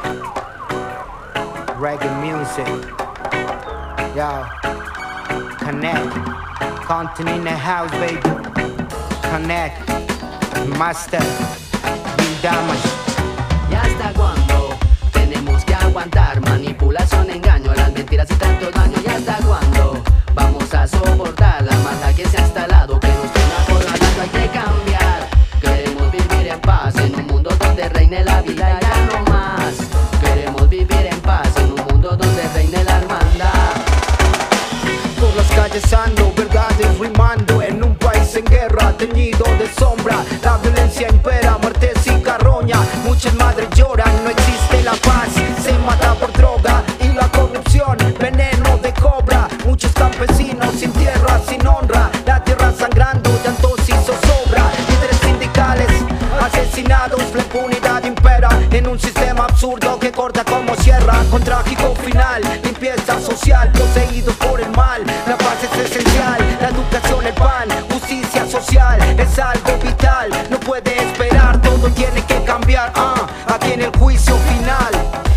Reggae music. Yo. Connect. Content in the house, baby. Connect. Master. Brain Damage. ¿Y hasta cuándo tenemos que aguantar manipulación, engaño, las mentiras y tanto daño? ¿Y hasta cuándo vamos a soportar la maldad que se ha instalado, que nos tiene acorralado? Hay que cambiar. Queremos vivir en paz en un mundo donde reine la vida, ya no más. Queremos vivir en paz en un mundo donde reine la hermandad. Por las calles ando, verdades rimando, en un país en guerra, teñido de sombra. La violencia impera, muertes y carroña. Muchas madres lloran, no existe la paz. Se mata por droga y la corrupción, veneno de cobra. Muchos campesinos sin tierra, sin honra. La tierra sangrando, llantos y zozobra. Líderes sindicales asesinados, la impunidad impera en un sistema absurdo que corta como sierra. Con trágico final, limpieza social, poseídos por el mal. La paz es esencial, la educación, el pan, justicia social es algo vital. No puede esperar, todo tiene que cambiar. Ah, aquí en el juicio final.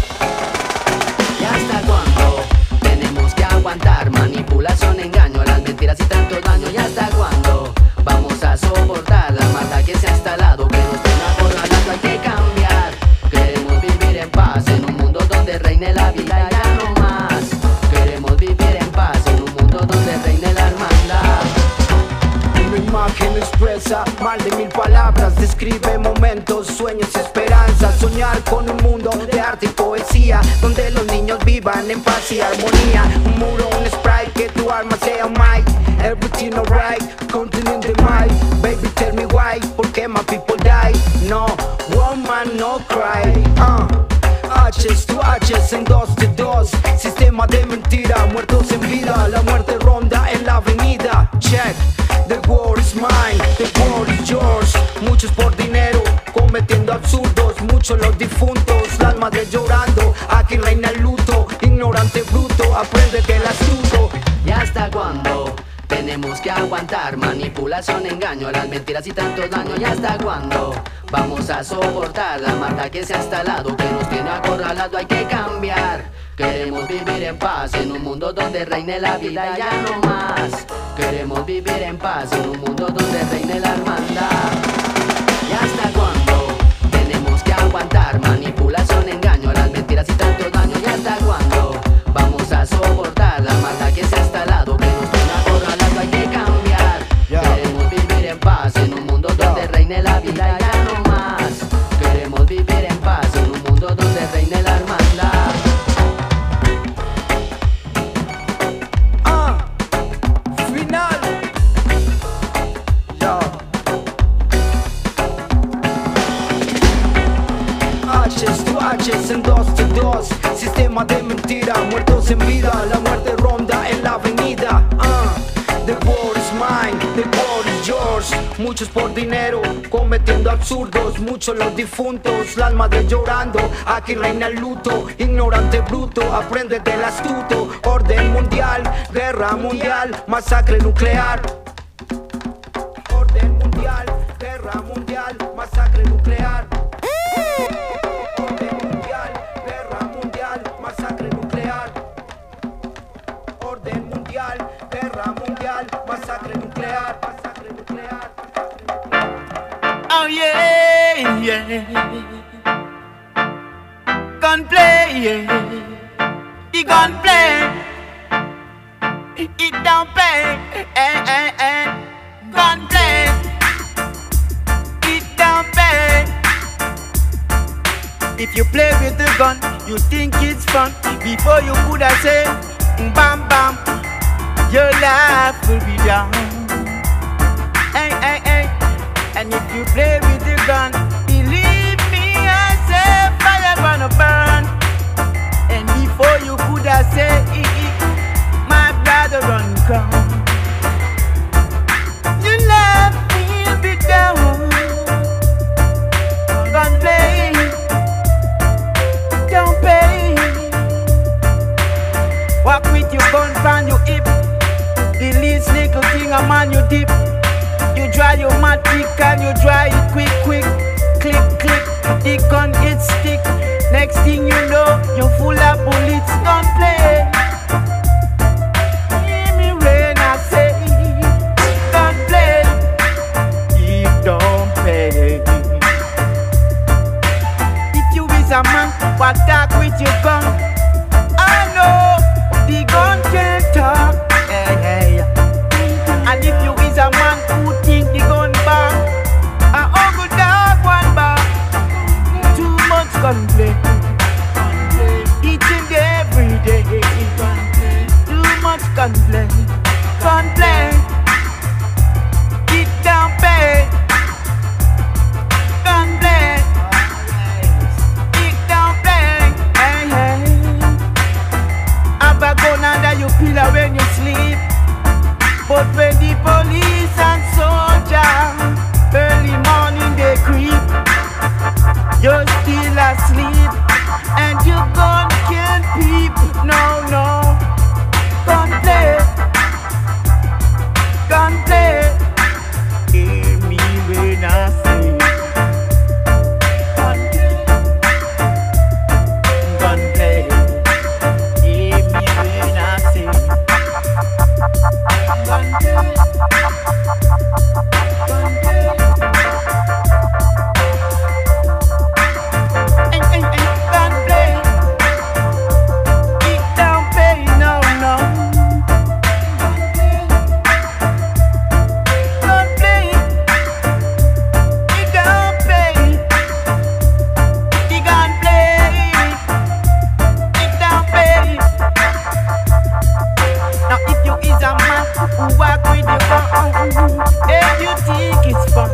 ¿Y hasta cuándo tenemos que aguantar manipulación, engaño, las mentiras y tanto daño? ¿Y hasta cuándo vamos a soportar la maldad que se ha instalado, que nos tiene acorralado? Hay que cambiar. Queremos vivir en paz en un mundo donde reine la vida, ya no más. Queremos vivir en paz en un mundo donde reine la hermandad. Una imagen expresa mal de mil palabras, describe momentos, sueños y esperanzas. Soñar con un mundo de arte y poesía, donde los niños vivan en paz y armonía. Un muro, un sprite, que tu alma sea un mic. Everything alright, continue the mic. Baby, tell me why, porque my people die. No, woman, no cry. uh. H's to H's en dos de dos. Sistema de mentira, muertos en vida. La muerte ronda en la avenida. Check, the war is mine, the war is yours. Muchos por dinero, cometiendo absurdos. Muchos los difuntos, las madres llorando. Aquí reina el luto, ignorante bruto. Aprende del astuto. ¿Y hasta cuándo tenemos que aguantar manipulación, engaño, las mentiras y tanto daño? ¿Y hasta cuándo vamos a soportar la maldad que se ha instalado, que nos tiene acorralado? Hay que cambiar. Queremos vivir en paz en un mundo donde reine la vida, ya no más. Queremos vivir en paz en un mundo donde reine la hermandad. ¿Y hasta cuándo tenemos que aguantar manipulación, engaño, las mentiras y tanto daño? ¿Y hasta cuándo vamos a soportar la maldad que se ha instalado, que nos tiene acorralado? Hay que cambiar. Yeah. Queremos vivir en paz en un mundo donde yeah. reine la vida, ya no más. Queremos vivir en paz en un mundo donde reine la hermandad. Ah, final. Yo. H's to H's en dos de dos. Sistema de mentira, muertos en vida. La muerte ronda en la avenida. uh. The war is mine, the war is yours. Muchos por dinero, cometiendo absurdos. Muchos los difuntos, las madres llorando. Aquí reina el luto, ignorante bruto. Aprende del astuto. Orden mundial, guerra mundial, masacre nuclear. Orden mundial, guerra mundial, masacre nuclear. Orden mundial, guerra mundial, masacre nuclear. Orden mundial, guerra mundial, masacre nuclear, masacre nuclear. Oh yeah, yeah. Gunplay, yeah. You gunplay. It don't play, eh, eh, eh. Gunplay. It don't play. If you play with the gun, you think it's fun. Before you could have said, bam bam, your life will be down. Hey, hey, hey. And if you play with the gun, believe me, I say fire gonna burn. And before you could have said, my brother run come, your life will be down. Gun play, don't pay. Walk with your gun from your hip. The least little thing a man you dip. You dry your matic and you dry it quick, quick. Click, click, the gun it stick. Next thing you know, you're full of bullets. Gun play. Hear me when I say, gun play. It don't pay. If you is a man, what talk with your gun? I know the gun can't talk. Hey, hey. And if you is a man who think the gun bar, a uncle dog one bar, too much gun play. Each and every day, too much gun play. Gun play. It down pay. Gun play. It down play. Hey, hey. Have a gun under your pillow when you sleep. But when the police and soldiers early morning they creep, you're still asleep and your gun can't peep. No, no. Gun play. Gun play. Hear me when I say gun play. Gun play. Hear me when I say gun play. Gun play. Hey, hey, hey, gun play. It don't pay, no, no. Gun play. It don't pay. The gun play. It don't pay. Now if you is a man who walk with your gun, and you think it's fun,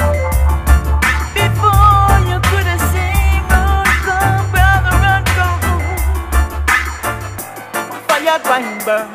before you could have seen run, come, brother, run, come. Fire going burn.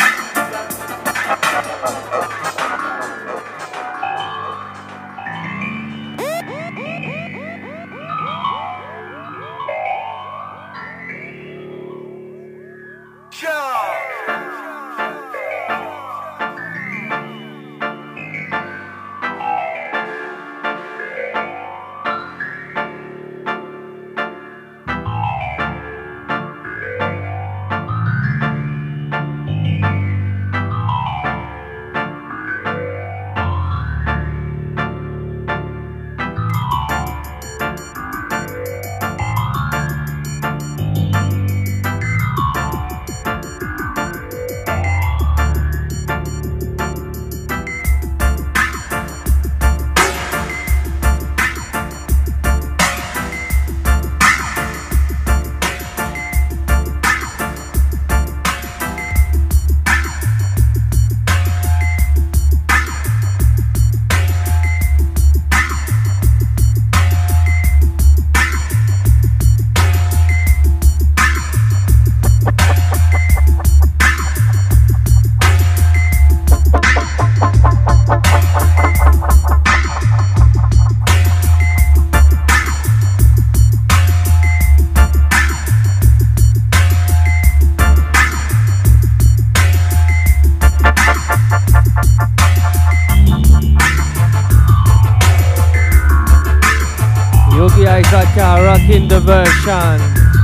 Yogi Isaac rocking the version.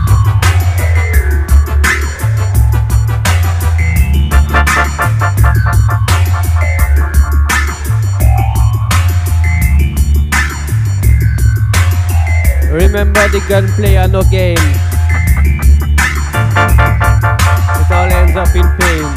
Remember the gunplay and no game. It all ends up in pain.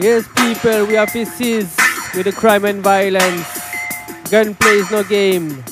Yes, people, we have to cease with the crime and violence. Gunplay is no game.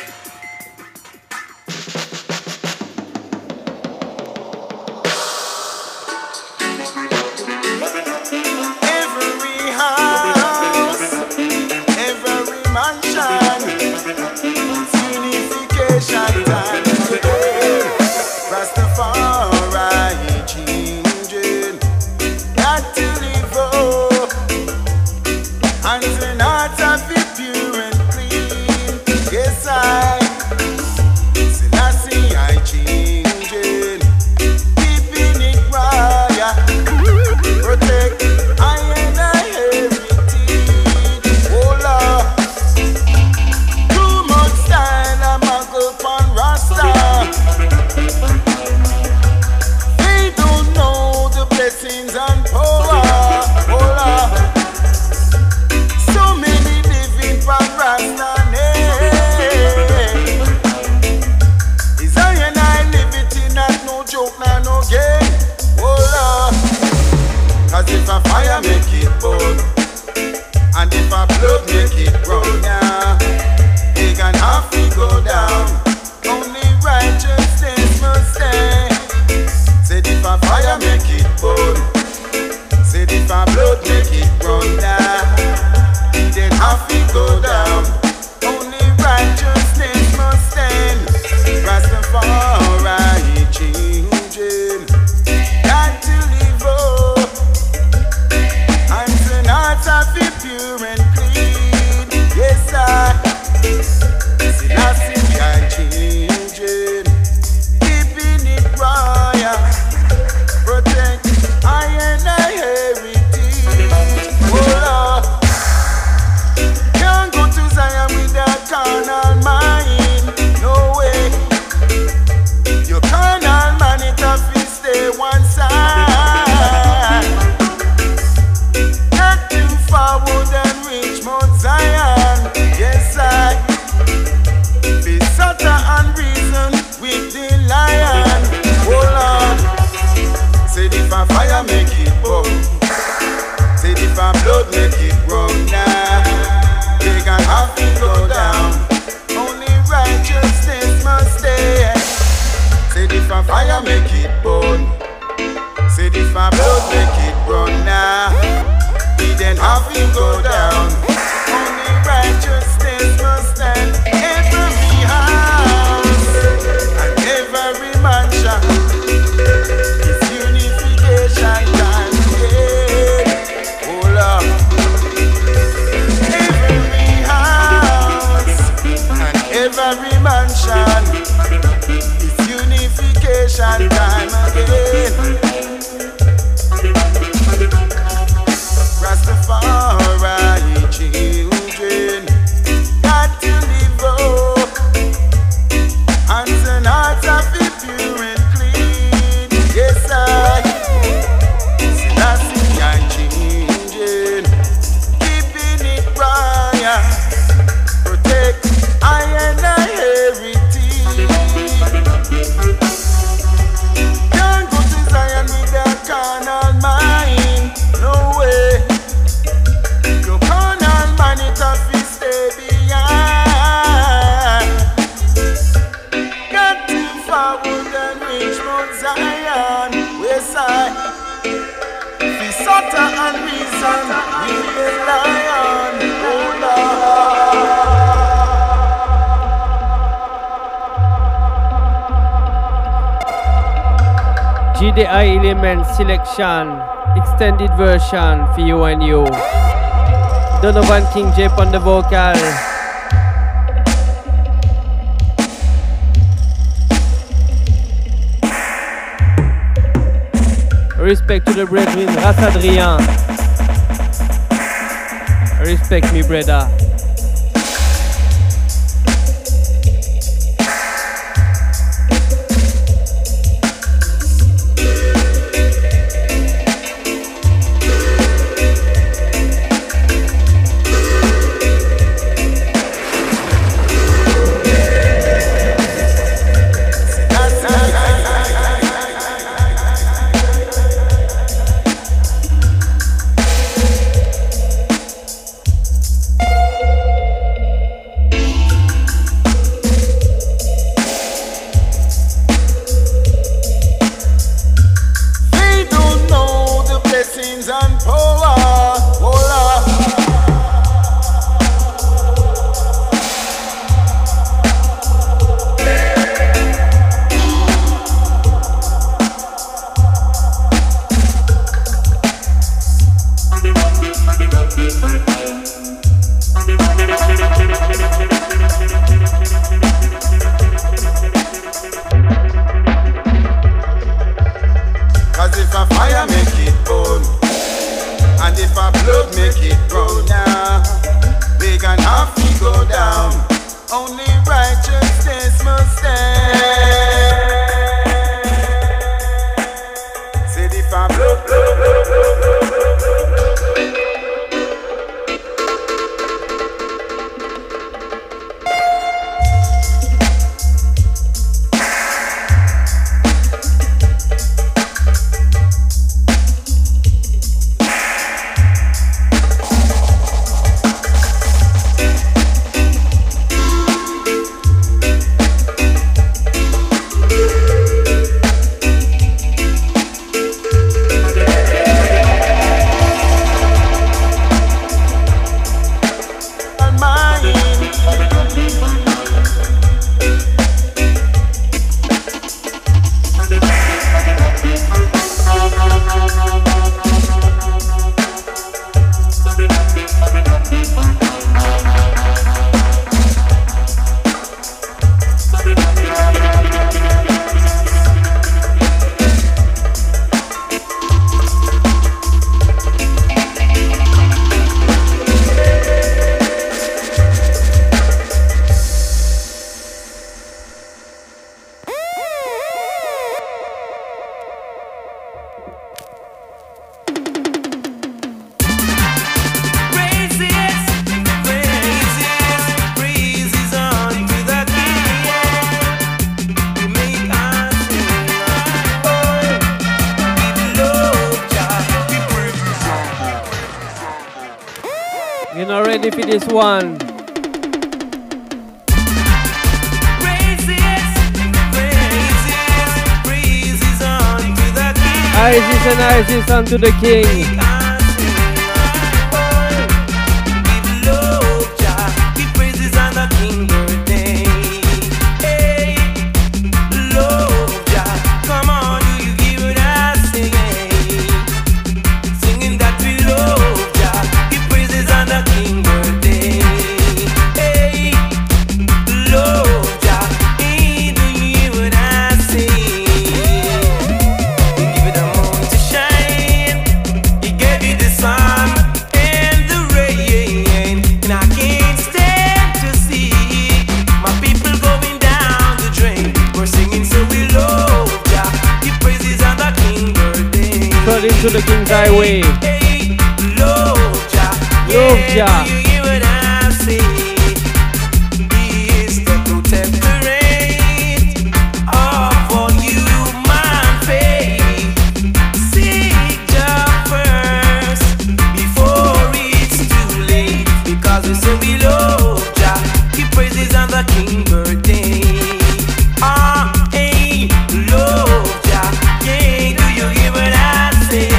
Every house, every mansion, it's unification time today. Rastafari changing, got to live up, and the hearts are fit pure and clean. Yes, I, Selassie I changing, keeping it royal, protect I and I heritage. Oh Lord, too much style and muggle pon Rasta. They don't know the blessings and power. Oh Lord, so many living from Rasta name. Is I and I liberty not no joke, not no game. Oh Lord, cause if a fire make it burn, and if a blood make it run, yeah, they can have to go down. Only righteousness must stay. Said if a fire make it burn, said if a blood make it run, yeah, then have to go down. Only righteousness must stand. Rastafari changing, got to live up, and the hearts are fit pure and clean. Yes, I, Selassie I changing, keeping it royal, protect I and I heritage. Oh Lord, can't go to Zion with that carnal mind. No way. Your carnal man, it have to stay one side. Not too forward and reach Mount Zion. Yes, I be Sata and reason with the lion. Oh Lord, said if a fire make it burn, said if a blood make it run, nah, they can have to go down. Only righteousness must stay. Said if a fire make it burn, said if a blood make it run, nah, he then have to go down. Only righteousness must stand. Every house and every mansion, it's unification time again. Oh Lord, every house and every mansion, it's unification time again. Rastafari children, got to live up, and the hearts are fit pure and clean. Yes, I, Selassie I changing, keeping it royal, protect I and I heritage. Can't go to Zion with that carnal mind. No way. Your carnal man, it have to stay behind. Got too forward and reach Mount Zion. West side, the Sata and reason we rely on. Oh Lord. G D I Element Selection, extended version for you and you. Donovan King J on the vocal. Respect to the brethren, Ras Adrien. Respect me, brother. down. Only righteousness must stand. Said if I blow, blow, blow, blow, blow, blow, blow. Ready for this one. Isis and Isis unto the King. To the King's Highway. Love Jah. Is the protectorate of all human faith. Seek Jah first before it's too late. Because we say we love Jah. Keep praises on the King birthday. Ah, hey, love Jah. Yeah, do you hear what I say?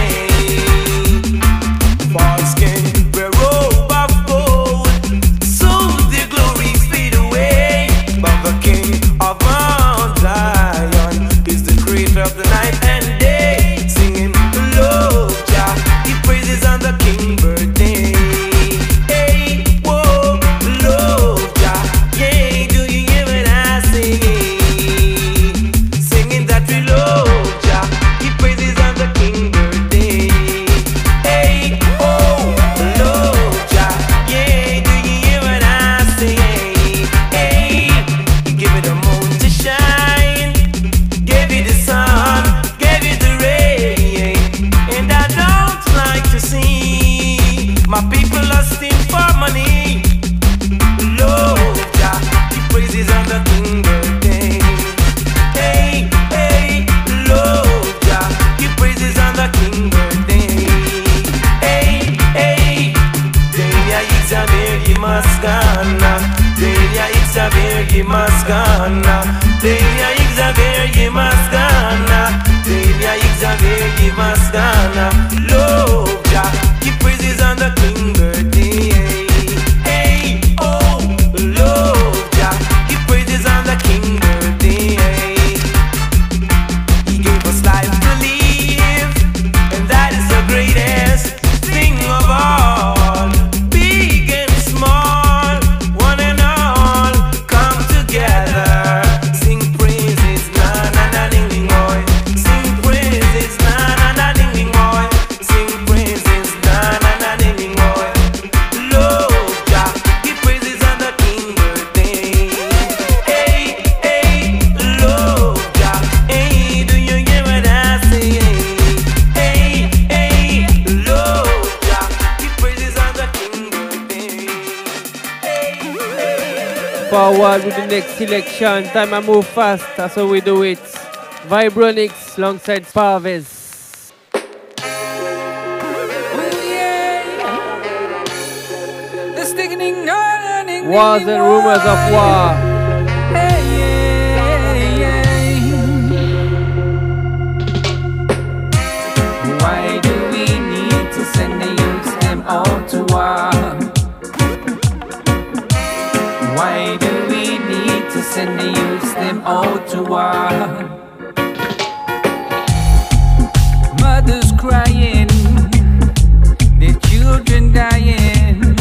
False king, wear robe of gold, so their glories fade away. But the King of Mount Zion is the creator of the night and day. Singing love Jah, he praises on the King birthday. Hey, whoa, love Jah, yeah, do you hear what I say? Singing that we love Jah, he praises on the King birthday. Hey, oh, love Jah, yeah, do you hear what I say? Hey, he give it a moon to shine, gave it the sun, gave it the rain, and I don't like to see my people lusting for money. Love Jah, he praises on the King birthday. Hey, hey, love Jah, he praises on the King birthday. Hey, hey, Delia Xavier Maskana, Delia Xavier Maskana, Delia Xavier Maskana, Delia Xavier Maskana. Love Jah, he praises on the King birthday. Hey, oh, love Jah, he praises on the King birthday. He gave us life to live, and that is the greatest thing of all. Big and small, one and all, come together. Sing praises, na na na ding ding boy. Sing praises, na na na ding ding boy. Sing praises, na na na ding ding boy. Forward with the next selection. Time I move fast, that's how we do it. Vibronix alongside Parvez. Wars and rumors of war. Why do we need to send the youths them all to war? Why do we need to send the youths them all to war? Mothers crying, their children dying,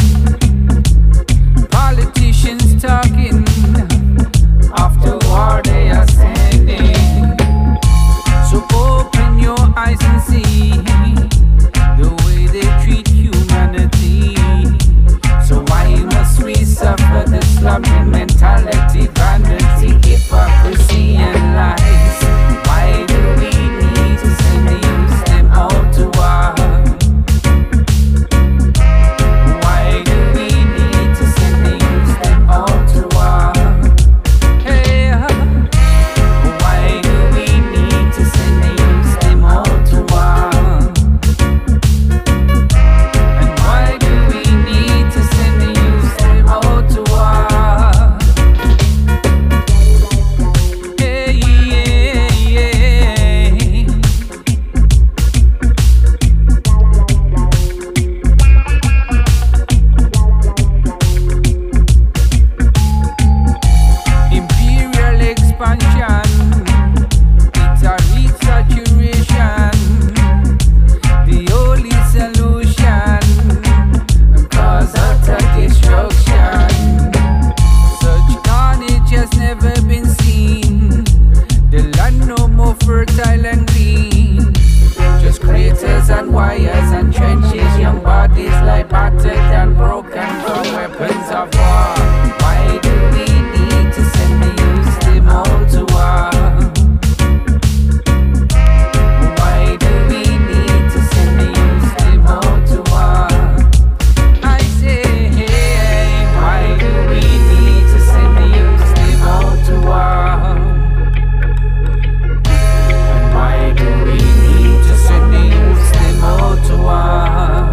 politicians talking, after war they are standing. So open your eyes and see the way they treat humanity. So why must we suffer the slumming mentality, vanity, hypocrisy and lies? Why do we need to send the youth them all to war? Why do we need to send the youth them all to war? Hey, why do we need to send the youth them all to war? And why do we need to send the youth them all to war? Hey, yeah, yeah. Imperial expansion, it's a reach saturation. The only solution cause utter destruction. Such carnage has never been seen. The land no more fertile and green. Just craters and wires and trenches. Young bodies lie battered and broken from weapons of war. Why do we need to send the youth them all to war? Why do we need to send the youth them all to war? I say, hey, why do we need to send the youth them all to war? And why do we need to send the youth them all to war?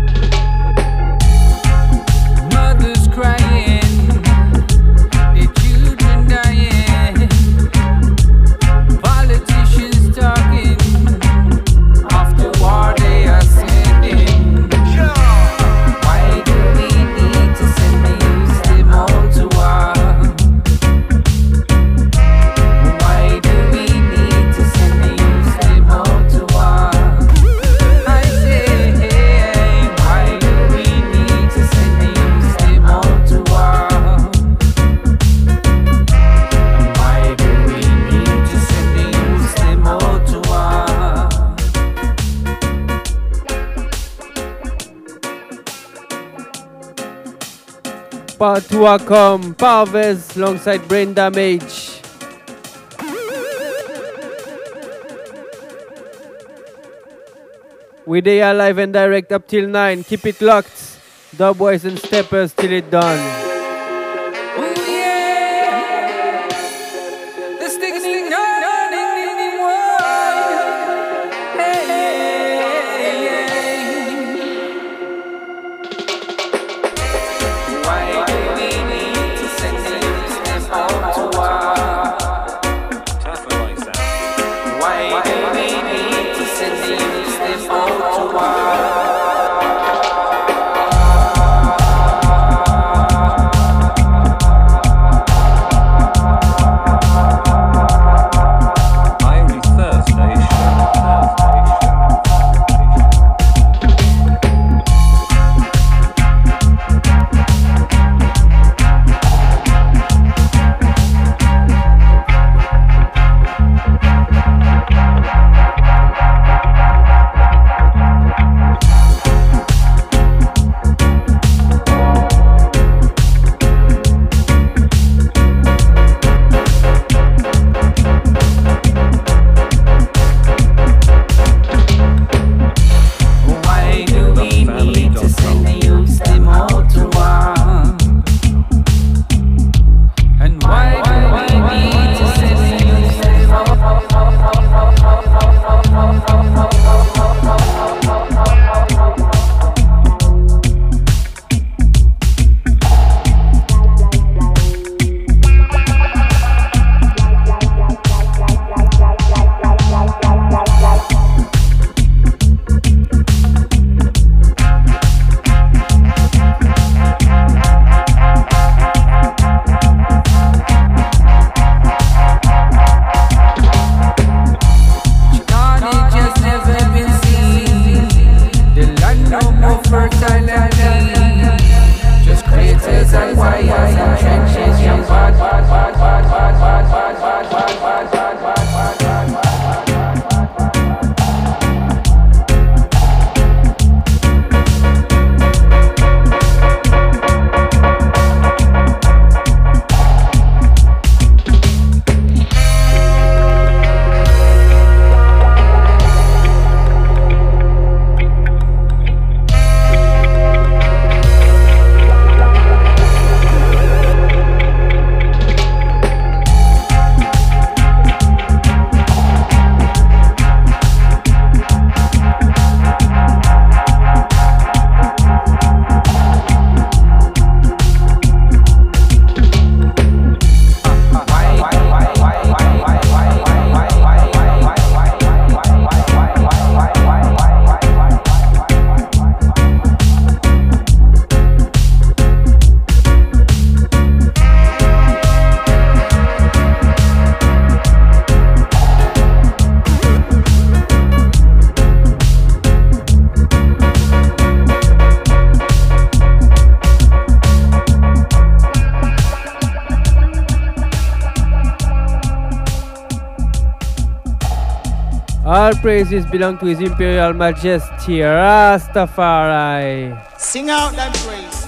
Mothers crying, their children dying, politicians talking, after war they are sending. Why do we need to send the youth them all to war? Why do we need to send the youth them all to war? I say, hey, why do we need to send the youth them all to war? And why do we need to send the youth them all to war? Part two a come. Parvez alongside Brain Damage. We there live and direct up till nine. Keep it locked. Dubboys and steppers till it done. The sticking on in the world. Hey, why do we need to send the youth them all to war? Why do we need to send the youth them all to war? All praises belong to His Imperial Majesty, Rastafari. Sing out that praise.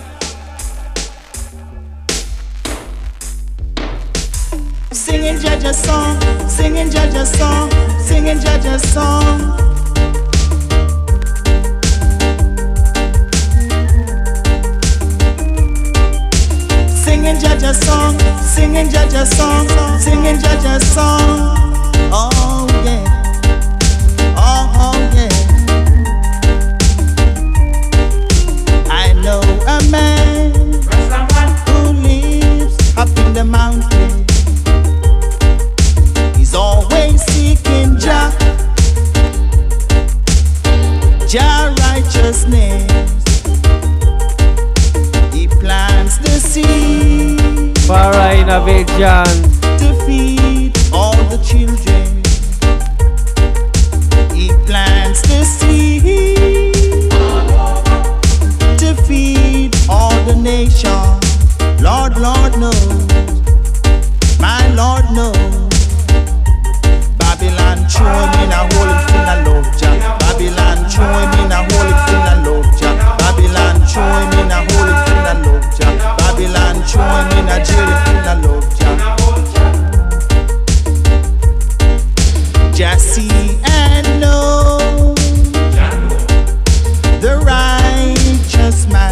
Singing Jaja's song, singing Jaja's song, singing Jaja's song. Singing Jaja's song, singing Jaja's song, singing Jaja's song. Oh yeah, oh, oh yeah. I know a man who lives up in the mountain. He's always seeking Jah, Jah righteousness. He plants the seed Para innovation to feed all the children. He plants the seed to feed all the nation. Lord, Lord knows, my Lord knows. Babylon chew him in a hole and full of love, Jah. Babylon chew him in a hole and full of love, Jah. Babylon chew him in a hole and full of love, Jah. Babylon chew him in a jail and full of love, Jah. Just see and know the righteous man.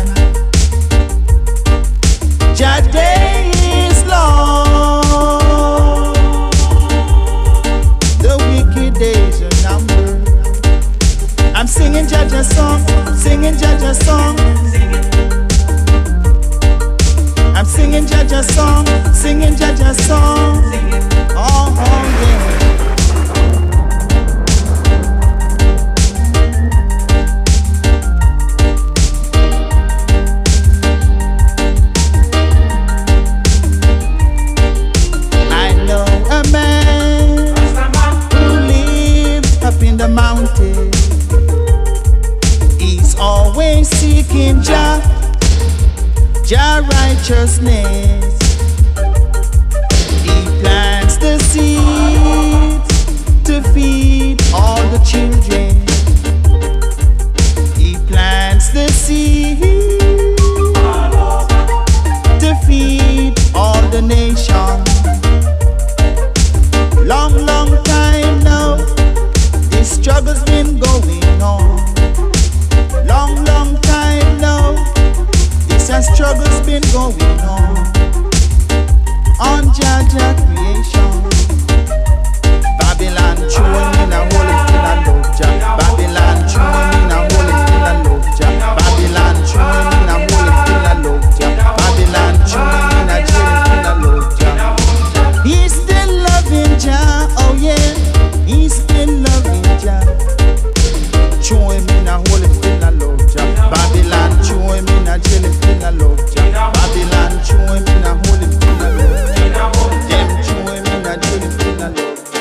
Jah day is long, the wicked days are numbered. I'm singing Jaja's song, singing Jaja's song. I'm singing Jaja's song, singing Jaja's song. Oh, oh yeah. I know a man who lives up in the mountain. He's always seeking Jah, Jah righteousness. He plants the seeds to feed all the children. He plants the seeds to feed all the nation. Long, long time now, this struggle's been going on. Long, long time now, this struggle's been going on. On Jaja creation, Babylon chewing in a hole and full of love, Jah. Babylon chewing in a hole and full of love, Jah. Babylon chewing in a hole and full of love, Jah. Babylon chewing in a jail and full of love, Jah. He's still loving Jah, oh yeah, he's still loving Jah. Chew him in a hole and full of love, Jah. Babylon chew him in a jail and full of love, Jah. Babylon chew him in a hole and full of love, Jah. Them chew him in a jail and full of love.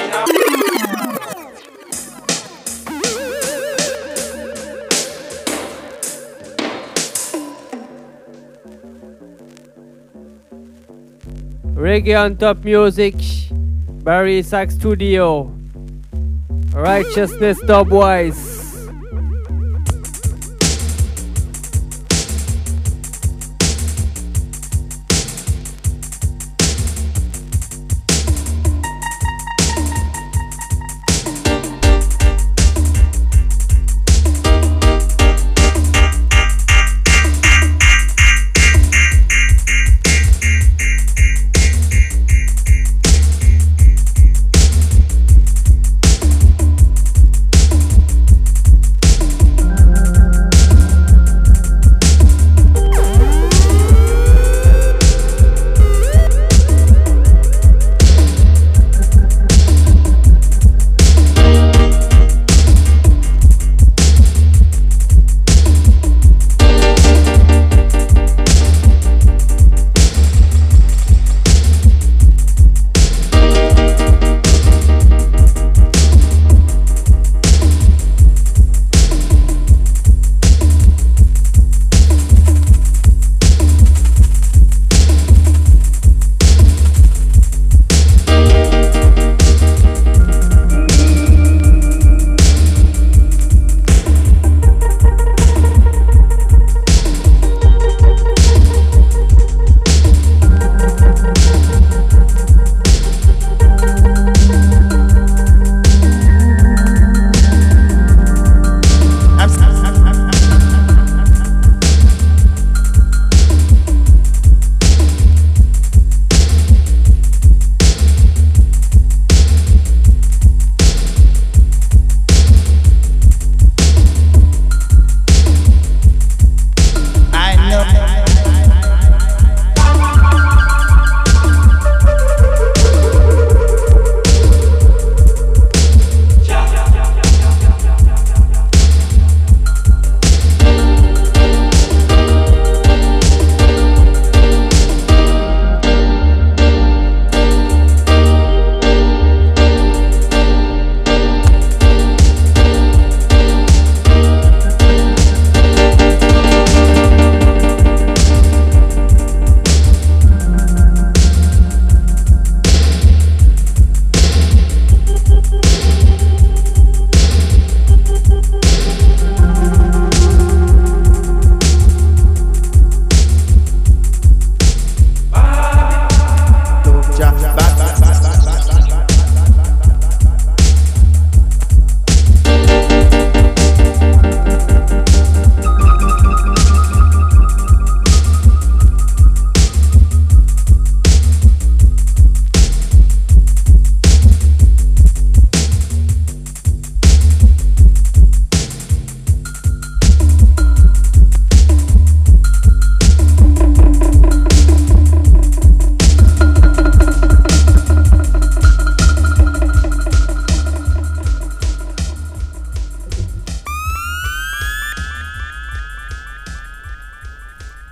Reggae on Top Music, Barry Sax Studio, Righteousness Dubwise.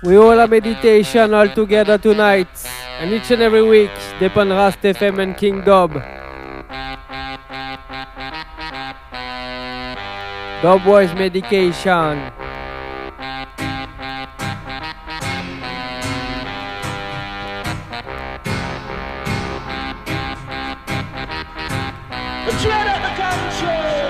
We all a meditation all together tonight. And each and every week, depend Rast F M and King Dub. Dub Boys medication. Dread of the control.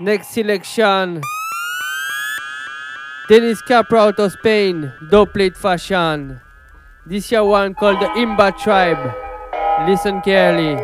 Next selection. Dennis Capra out of Spain, dope plate fashion. This year one called the Imba Tribe. Listen carefully.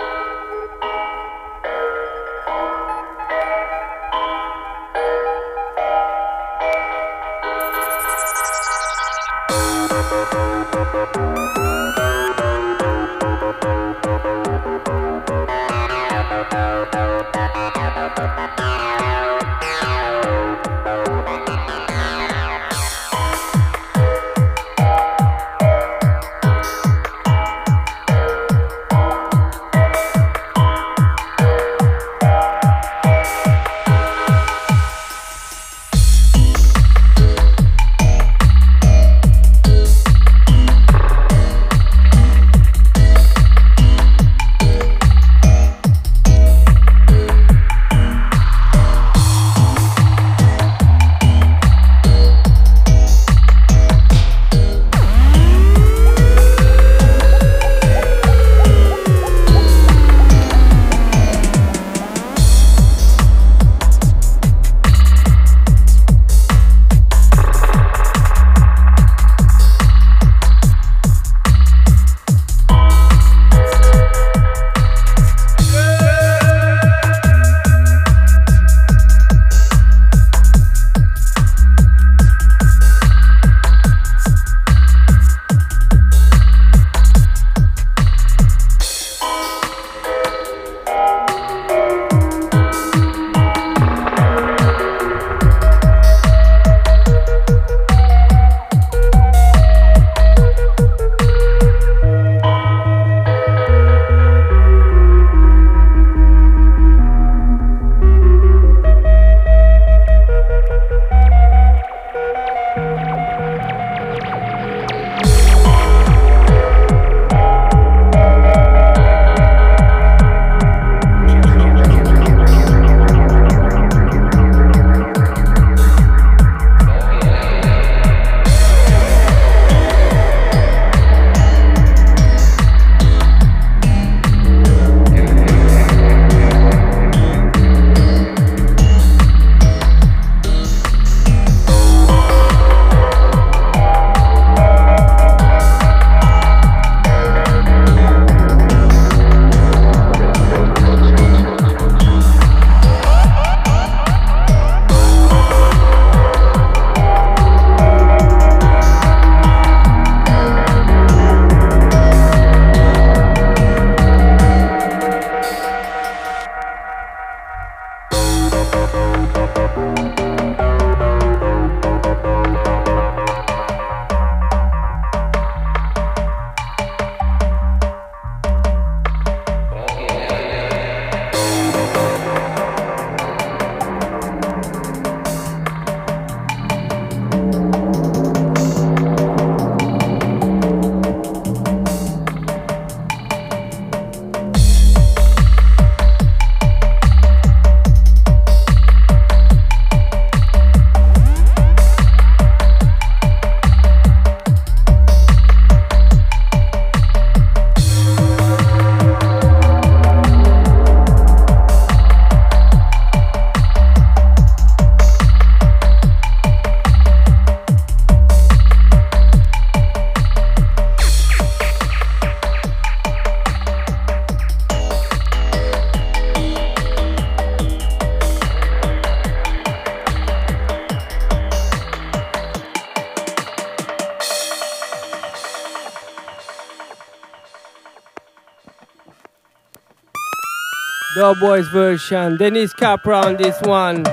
The Boys version. Dennis Capra on this one.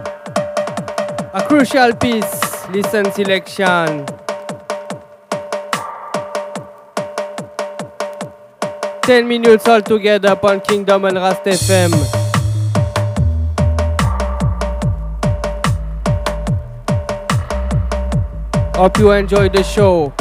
A crucial piece. Listen selection. Ten minutes all together upon Kingdom and Rast F M. Hope you enjoy the show.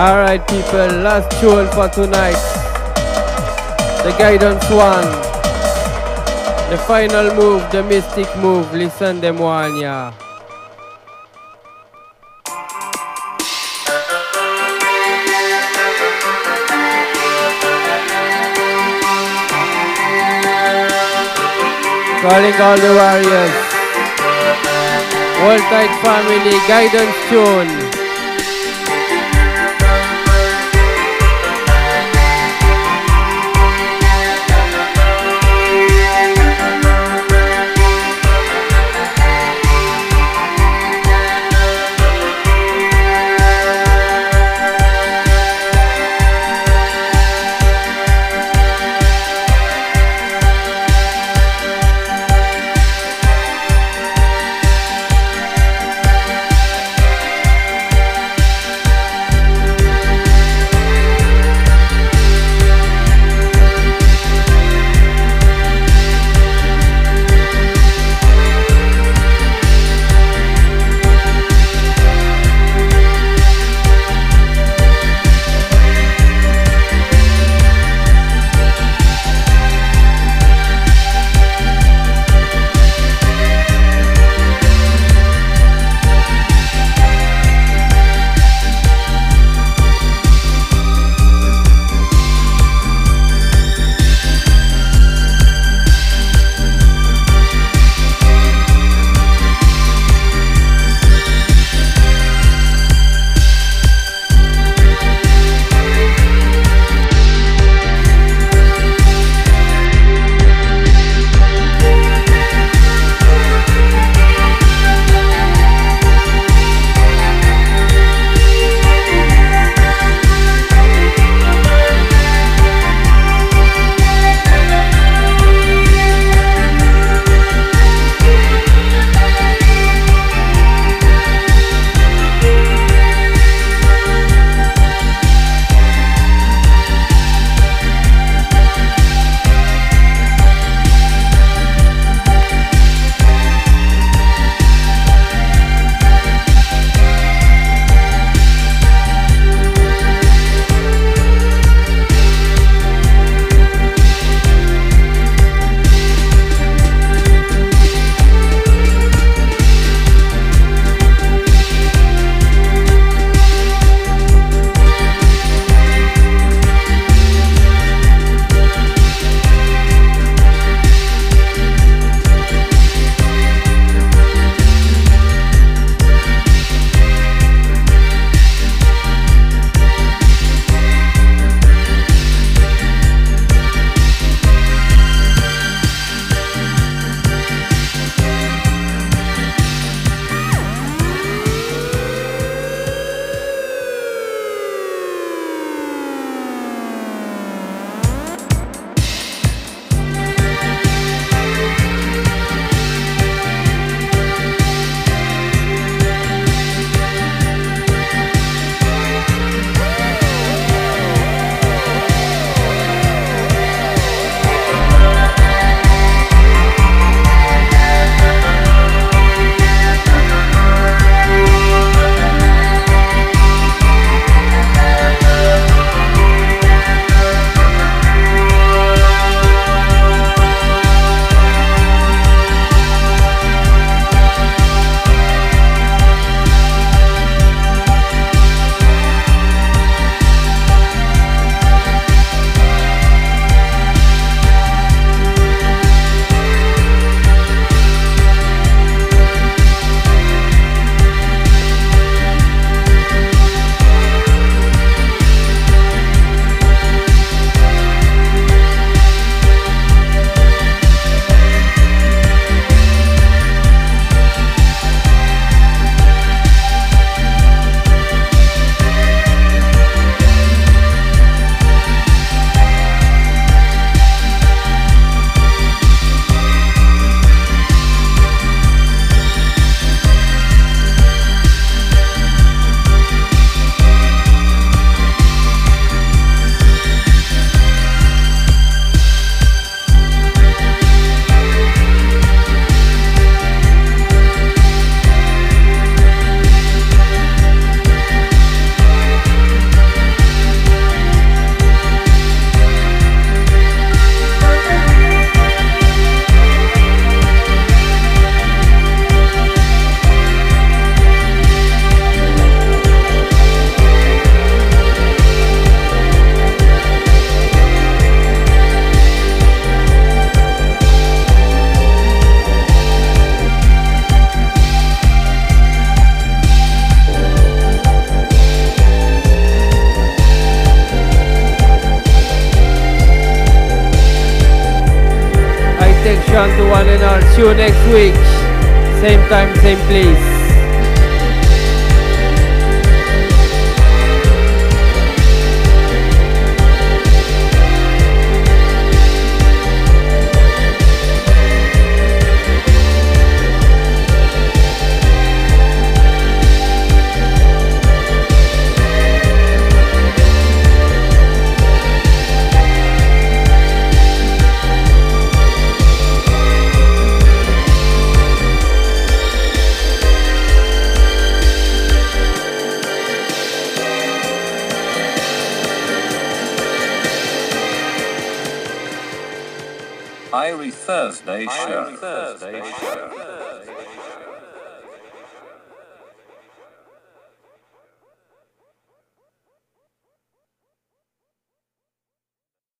Alright people, last tune for tonight. The Guidance One. The final move, the mystic move. Listen them one, yeah. Calling all the warriors. Hold tight family, Guidance tune. connection to one and all. See you next week. Same time, same place. Irie Thursday Show. Thursday Show.